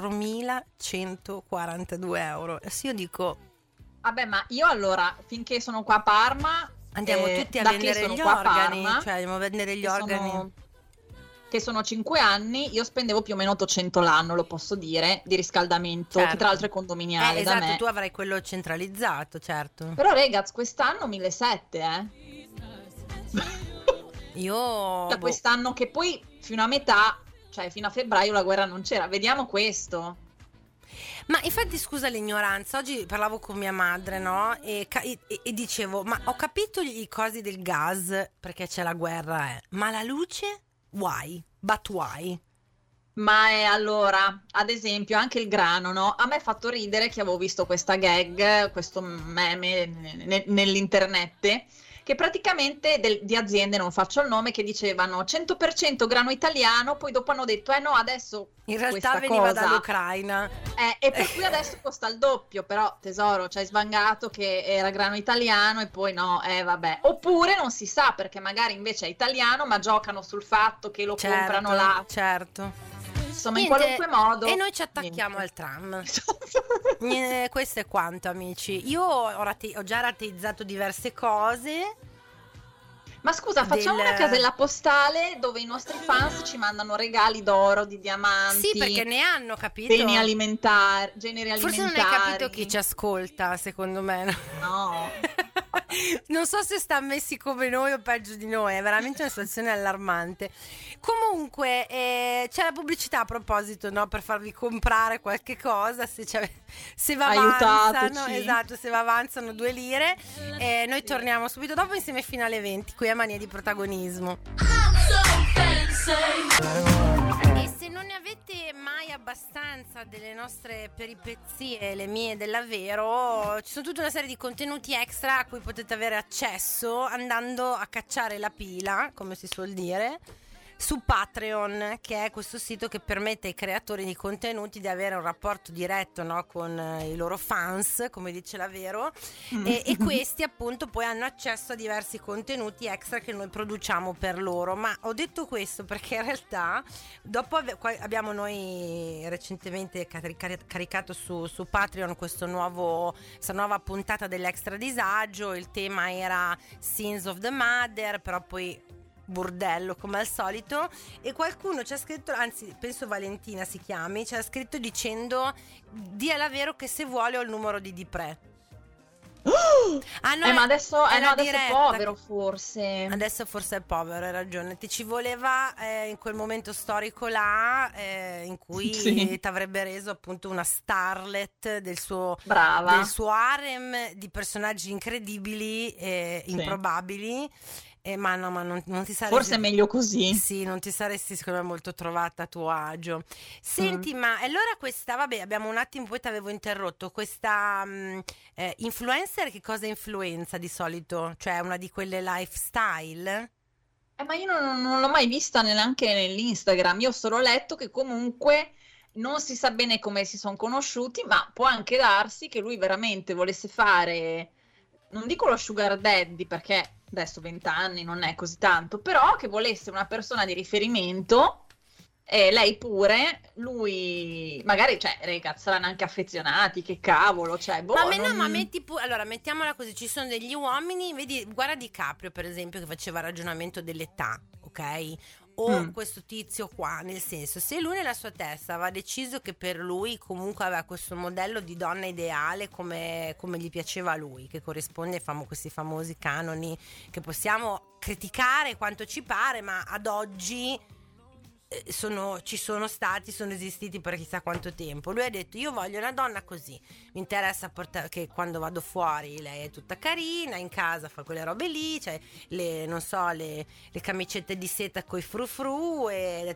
4142 euro. Adesso io dico, vabbè, ma io allora, finché sono qua a Parma, andiamo tutti a da vendere che sono gli qua a organi, Parma, cioè andiamo a vendere gli organi. Che sono 5 anni, io spendevo più o meno 800 l'anno, lo posso dire, di riscaldamento, Certo. che tra l'altro è condominiale da Esatto, me. tu avrai quello centralizzato, certo. Però ragazzi, quest'anno 1700, Io Da quest'anno che poi fino a metà, cioè fino a febbraio la guerra non c'era. Vediamo questo. Ma infatti, scusa l'ignoranza, oggi parlavo con mia madre, no? E dicevo, ma ho capito i cosi del gas perché c'è la guerra, ma la luce? Why? But why? Ma allora, ad esempio, anche il grano, no? A me ha fatto ridere che avevo visto questa gag, questo meme nell'internet, che praticamente di aziende, non faccio il nome, che dicevano 100% grano italiano, poi dopo hanno detto, no, adesso in realtà questa veniva cosa, dall'Ucraina. e per cui adesso costa il doppio, però tesoro, ci hai svangato che era grano italiano e poi no, vabbè. Oppure non si sa, perché magari invece è italiano, ma giocano sul fatto che lo comprano là. Certo. Insomma, Niente, in qualunque modo. e noi ci attacchiamo al tram. Questo è quanto, amici. Io ho già rateizzato diverse cose. Ma scusa, facciamo una casella postale dove i nostri fans ci mandano regali d'oro, di diamanti. Sì, perché ne hanno, capito? Generi alimentari. Forse non hai capito chi ci ascolta, secondo me. No. Non so se sta messi come noi o peggio di noi, è veramente una situazione allarmante. Comunque c'è la pubblicità a proposito, no? Per farvi comprare qualche cosa, se va avanzano, esatto, se va avanzano 2 lire. Noi torniamo subito dopo insieme fino alle 20 qui a Mania di Protagonismo. E se non ne avete mai abbastanza delle nostre peripezie, le mie dell'Avero, ci sono tutta una serie di contenuti extra a cui potete avere accesso andando a cacciare la pila, come si suol dire, su Patreon, che è questo sito che permette ai creatori di contenuti di avere un rapporto diretto, no, con i loro fans, come dice l'Avero, e questi appunto poi hanno accesso a diversi contenuti extra che noi produciamo per loro. Ma ho detto questo perché in realtà dopo abbiamo noi recentemente caricato su Patreon questa nuova puntata dell'Extra Disagio. Il tema era Sins of the Mother, però poi bordello come al solito, e qualcuno ci ha scritto, anzi penso Valentina si chiami, ci ha scritto dicendo: di all'Avero che se vuole ho il numero di Dipre. Ma adesso è povero, forse. Adesso forse è povero, hai ragione. Ti ci voleva in quel momento storico là in cui ti avrebbe reso appunto una starlet del suo harem di personaggi incredibili e improbabili. Ma non ti saresti, forse è meglio così. Sì, non ti saresti secondo me molto trovata a tuo agio. Senti, ma allora questa, vabbè, abbiamo un attimo, poi ti avevo interrotto, questa influencer che cosa influenza di solito? Cioè una di quelle lifestyle? Ma io non l'ho mai vista neanche nell'Instagram, io ho solo letto che comunque non si sa bene come si sono conosciuti, ma può anche darsi che lui veramente volesse fare, non dico lo sugar daddy perché adesso 20 anni non è così tanto, però che volesse una persona di riferimento, e lei pure, lui magari, cioè, ragazzi, saranno anche affezionati, che cavolo, cioè, boh, ma metti allora, mettiamola così, ci sono degli uomini, vedi, guarda DiCaprio per esempio, che faceva ragionamento dell'età, ok? O questo tizio qua, nel senso, se lui nella sua testa aveva deciso che per lui comunque aveva questo modello di donna ideale come gli piaceva a lui, che corrisponde a questi famosi canoni che possiamo criticare quanto ci pare, ma ad oggi sono esistiti per chissà quanto tempo. Lui ha detto: io voglio una donna così, mi interessa che quando vado fuori lei è tutta carina, in casa fa quelle robe lì, cioè le camicette di seta coi frufru e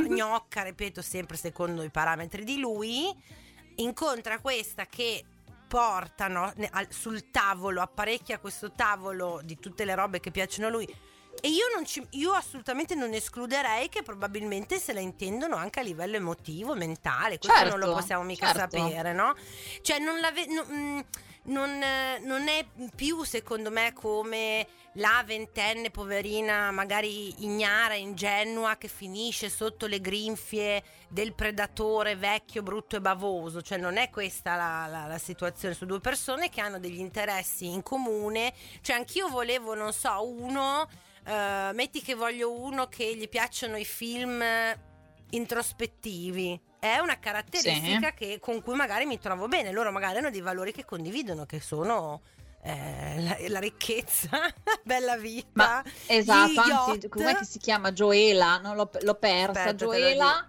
gnocca, ripeto, sempre secondo i parametri di lui. Incontra questa che portano sul tavolo, apparecchia questo tavolo di tutte le robe che piacciono a lui. E io assolutamente non escluderei che probabilmente se la intendono anche a livello emotivo, mentale. Questo non lo possiamo mica sapere, no? Cioè non è più, secondo me, come la ventenne poverina, magari ignara, ingenua, che finisce sotto le grinfie del predatore vecchio, brutto e bavoso. Cioè non è questa la situazione. Sono due persone che hanno degli interessi in comune. Cioè anch'io volevo, non so, metti che voglio uno che gli piacciono i film introspettivi. È una caratteristica con cui magari mi trovo bene. Loro magari hanno dei valori che condividono, che sono la ricchezza, bella vita. Ma esatto, anzi, com'è che si chiama? Gioela, no? L'ho persa. Aspetta, Gioela.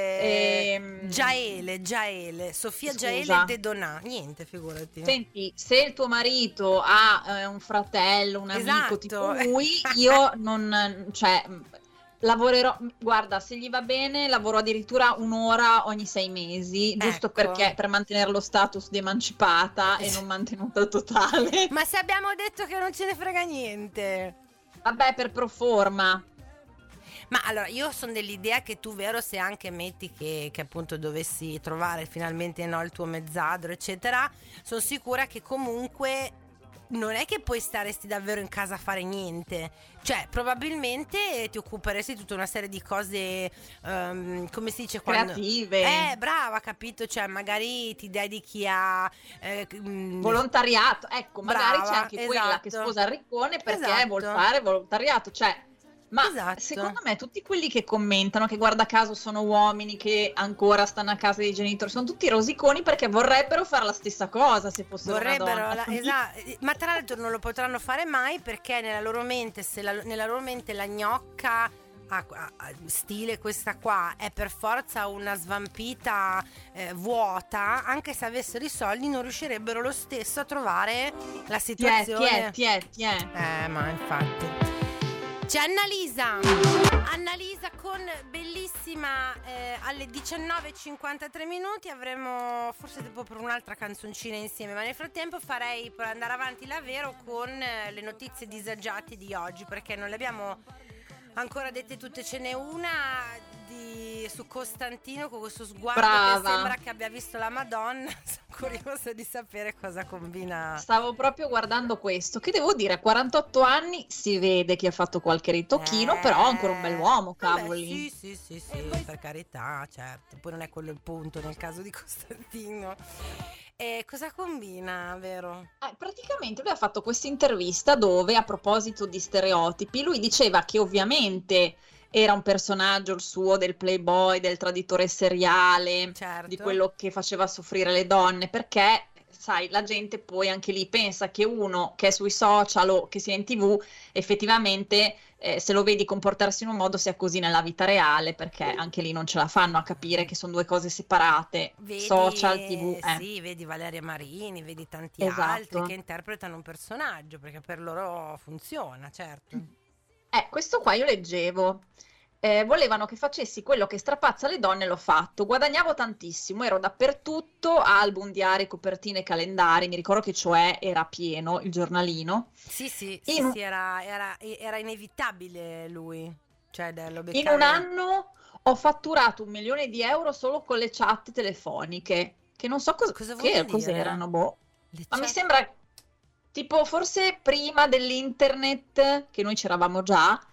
Giaele, Sofia Giaele De Donà. Niente, figurati. Senti, se il tuo marito ha un fratello, un amico tipo lui, io non, cioè, lavorerò, guarda, se gli va bene, lavoro addirittura un'ora ogni 6 mesi, giusto perché per mantenere lo status di emancipata e non mantenuta totale. Ma se abbiamo detto che non ce ne frega niente. Vabbè, per pro forma. Ma allora, io sono dell'idea che tu, vero, se anche metti che appunto dovessi trovare finalmente il tuo mezzadro, eccetera, sono sicura che comunque non è che poi staresti davvero in casa a fare niente. Cioè, probabilmente ti occuperesti di tutta una serie di cose, come si dice, creative. Brava, capito? Cioè, magari ti dedichi a volontariato. Ecco, magari c'è anche quella che sposa il riccone perché vuol fare volontariato. Cioè, ma secondo me tutti quelli che commentano, che guarda caso sono uomini che ancora stanno a casa dei genitori, sono tutti rosiconi perché vorrebbero fare la stessa cosa se fossero una donna. Esatto. Ma tra l'altro non lo potranno fare mai perché nella loro mente, nella loro mente la gnocca stile questa qua è per forza una svampita vuota, anche se avessero i soldi non riuscirebbero lo stesso a trovare la situazione. Ma infatti. C'è Annalisa con bellissima alle 19:53 minuti. Avremo forse tempo per un'altra canzoncina insieme, ma nel frattempo farei, per andare avanti davvero, con le notizie disagiate di oggi, perché non le abbiamo ancora dette tutte. Ce n'è una su Costantino con questo sguardo che sembra che abbia visto la Madonna. Sono curiosa di sapere cosa combina. Stavo proprio guardando questo, che devo dire, a 48 anni si vede che ha fatto qualche ritocchino, però è ancora un bell'uomo, cavoli. Sì, per carità, certo. Poi non è quello il punto nel caso di Costantino. E cosa combina, vero? Praticamente lui ha fatto questa intervista dove, a proposito di stereotipi, lui diceva che ovviamente era un personaggio il suo del playboy, del traditore seriale, di quello che faceva soffrire le donne, perché sai, la gente poi anche lì pensa che uno che è sui social o che sia in TV effettivamente se lo vedi comportarsi in un modo sia così nella vita reale, perché anche lì non ce la fanno a capire che sono due cose separate, social, TV. Sì, vedi Valeria Marini, vedi tanti altri che interpretano un personaggio, perché per loro funziona, certo. Questo qua io leggevo. Volevano che facessi quello che strapazza le donne, l'ho fatto, guadagnavo tantissimo, ero dappertutto, album, diari, copertine, calendari, mi ricordo che cioè era pieno il giornalino. Sì, era inevitabile lui, cioè in un anno ho fatturato 1 milione di euro solo con le chat telefoniche, che non so cosa erano, ma mi sembra tipo forse prima dell'internet, che noi c'eravamo già.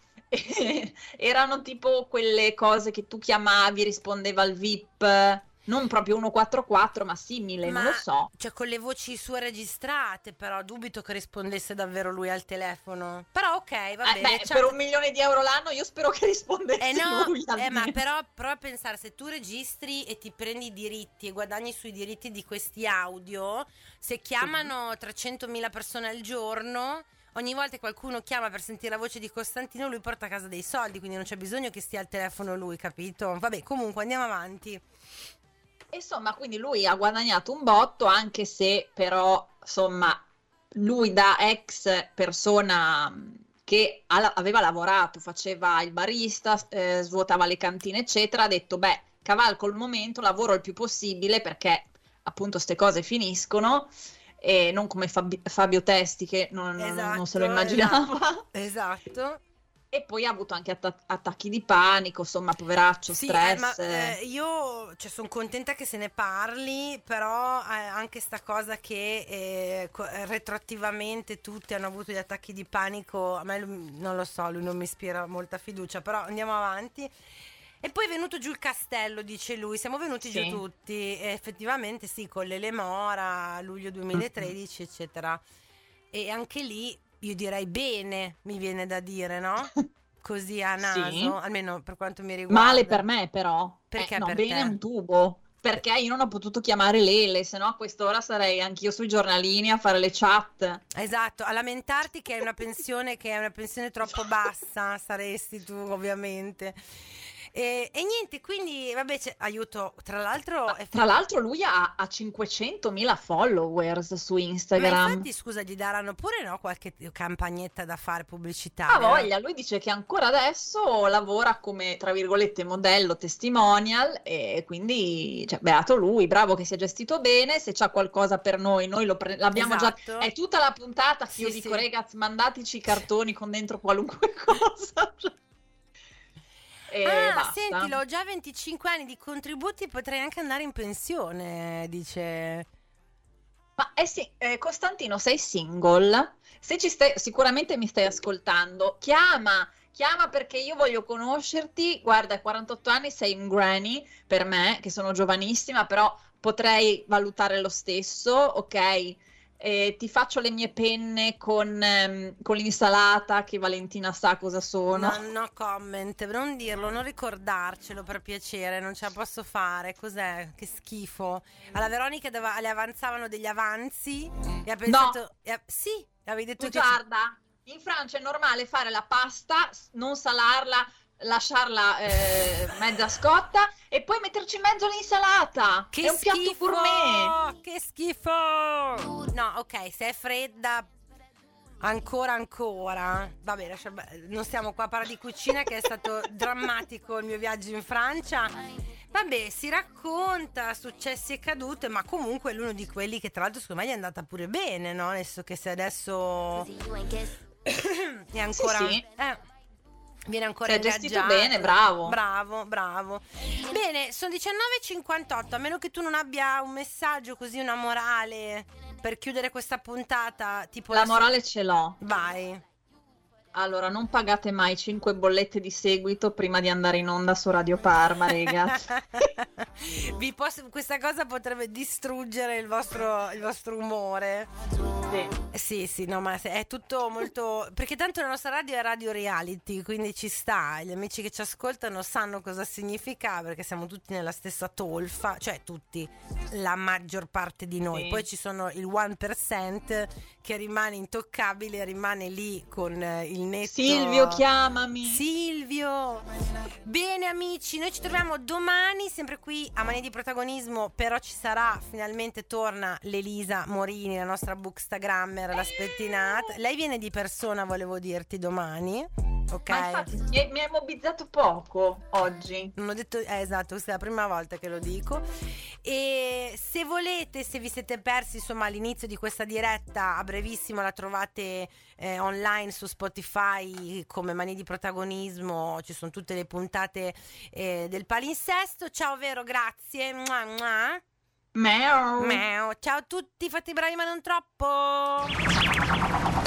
Erano tipo quelle cose che tu chiamavi, rispondeva il VIP, non proprio 144 ma simile, non lo so. Cioè con le voci sue registrate, però dubito che rispondesse davvero lui al telefono. Però ok, va bene. Per 1 milione di euro l'anno io spero che rispondesse lui ma però prova a pensare, se tu registri e ti prendi i diritti e guadagni sui diritti di questi audio, se chiamano 300.000 persone al giorno, ogni volta che qualcuno chiama per sentire la voce di Costantino, lui porta a casa dei soldi, quindi non c'è bisogno che stia al telefono lui, capito? Vabbè, comunque andiamo avanti. Insomma, quindi lui ha guadagnato un botto, anche se però, insomma, lui da ex persona che aveva lavorato, faceva il barista, svuotava le cantine, eccetera, ha detto, cavalco il momento, lavoro il più possibile perché appunto ste cose finiscono. e non come Fabio Testi che non se lo immaginava. Esatto. E poi ha avuto anche attacchi di panico, insomma, poveraccio, Sì, stress. io sono contenta che se ne parli, però anche sta cosa che retroattivamente tutti hanno avuto gli attacchi di panico, a me non lo so, lui non mi ispira molta fiducia, però andiamo avanti. E poi è venuto giù il castello, dice lui, siamo venuti giù tutti, e effettivamente sì, con l'Ele Mora, luglio 2013, eccetera. E anche lì io direi bene, mi viene da dire, no? Così a naso, almeno per quanto mi riguarda. Male per me però. Perché no, per bene te? un tubo. Perché io non ho potuto chiamare Lele, se no a quest'ora sarei anch'io sui giornalini a fare le chat. Esatto, a lamentarti che è una pensione troppo bassa, saresti tu ovviamente. E niente, quindi vabbè, aiuto, tra l'altro Lui ha 500.000 followers su Instagram. Ma infatti scusa, gli daranno pure qualche campagnetta da fare pubblicitaria? Ha voglia, lui dice che ancora adesso lavora come, tra virgolette, modello testimonial e quindi, beato lui, bravo che si è gestito bene, se c'ha qualcosa per noi l'abbiamo già, è tutta la puntata che io dico, ragazzi, mandateci i cartoni con dentro qualunque cosa. Senti, ho già 25 anni di contributi, potrei anche andare in pensione, dice. Ma sì, Costantino, sei single? Se sicuramente mi stai ascoltando, chiama perché io voglio conoscerti. Guarda, a 48 anni sei un granny per me, che sono giovanissima, però potrei valutare lo stesso, ok? Ti faccio le mie penne con l'insalata, che Valentina sa cosa sono. No comment, non dirlo, non ricordarcelo per piacere, non ce la posso fare. Cos'è? Che schifo. Alla Veronica le avanzavano degli avanzi e ha pensato... No. Sì, avevi detto che... Guarda, in Francia è normale fare la pasta, non salarla, lasciarla mezza scotta e poi metterci in mezzo l'insalata. Che è un piatto gourmet. Che schifo. No, ok, se è fredda ancora vabbè, non stiamo qua a parlare di cucina, che è stato drammatico il mio viaggio in Francia. Vabbè, si racconta successi e cadute, ma comunque è uno di quelli che tra l'altro secondo me gli è andata pure bene, no? Nel senso che se adesso è ancora sì. Viene ancora ingaggiato. Si è gestito bene, bravo. Bene, sono 19:58, a meno che tu non abbia un messaggio, così una morale per chiudere questa puntata, tipo la morale ce l'ho. Vai. Allora, non pagate mai 5 bollette di seguito prima di andare in onda su Radio Parma, rega. Questa cosa potrebbe distruggere il vostro umore. Sì, no, ma è tutto molto... Perché tanto la nostra radio è radio reality, quindi ci sta. Gli amici che ci ascoltano sanno cosa significa, perché siamo tutti nella stessa tolfa, cioè tutti, la maggior parte di noi. Poi ci sono il 1% che rimane intoccabile, rimane lì con il netto. Silvio, chiamami. Silvio. Bene amici, noi ci troviamo domani sempre qui a Mani di Protagonismo, però ci sarà, finalmente torna l'Elisa Morini, la nostra bookstagrammer, la spettinata. Lei viene di persona, volevo dirti, domani. Ok. Ma infatti mi hai mobbizzato poco oggi. Non ho detto, esatto, questa è la prima volta che lo dico. E se volete, se vi siete persi insomma all'inizio di questa diretta, a brevissimo la trovate online su Spotify come Mani di Protagonismo, ci sono tutte le puntate del palinsesto. Ciao Vero, grazie. Mua, mua. Meo. Ciao a tutti, fate i bravi ma non troppo.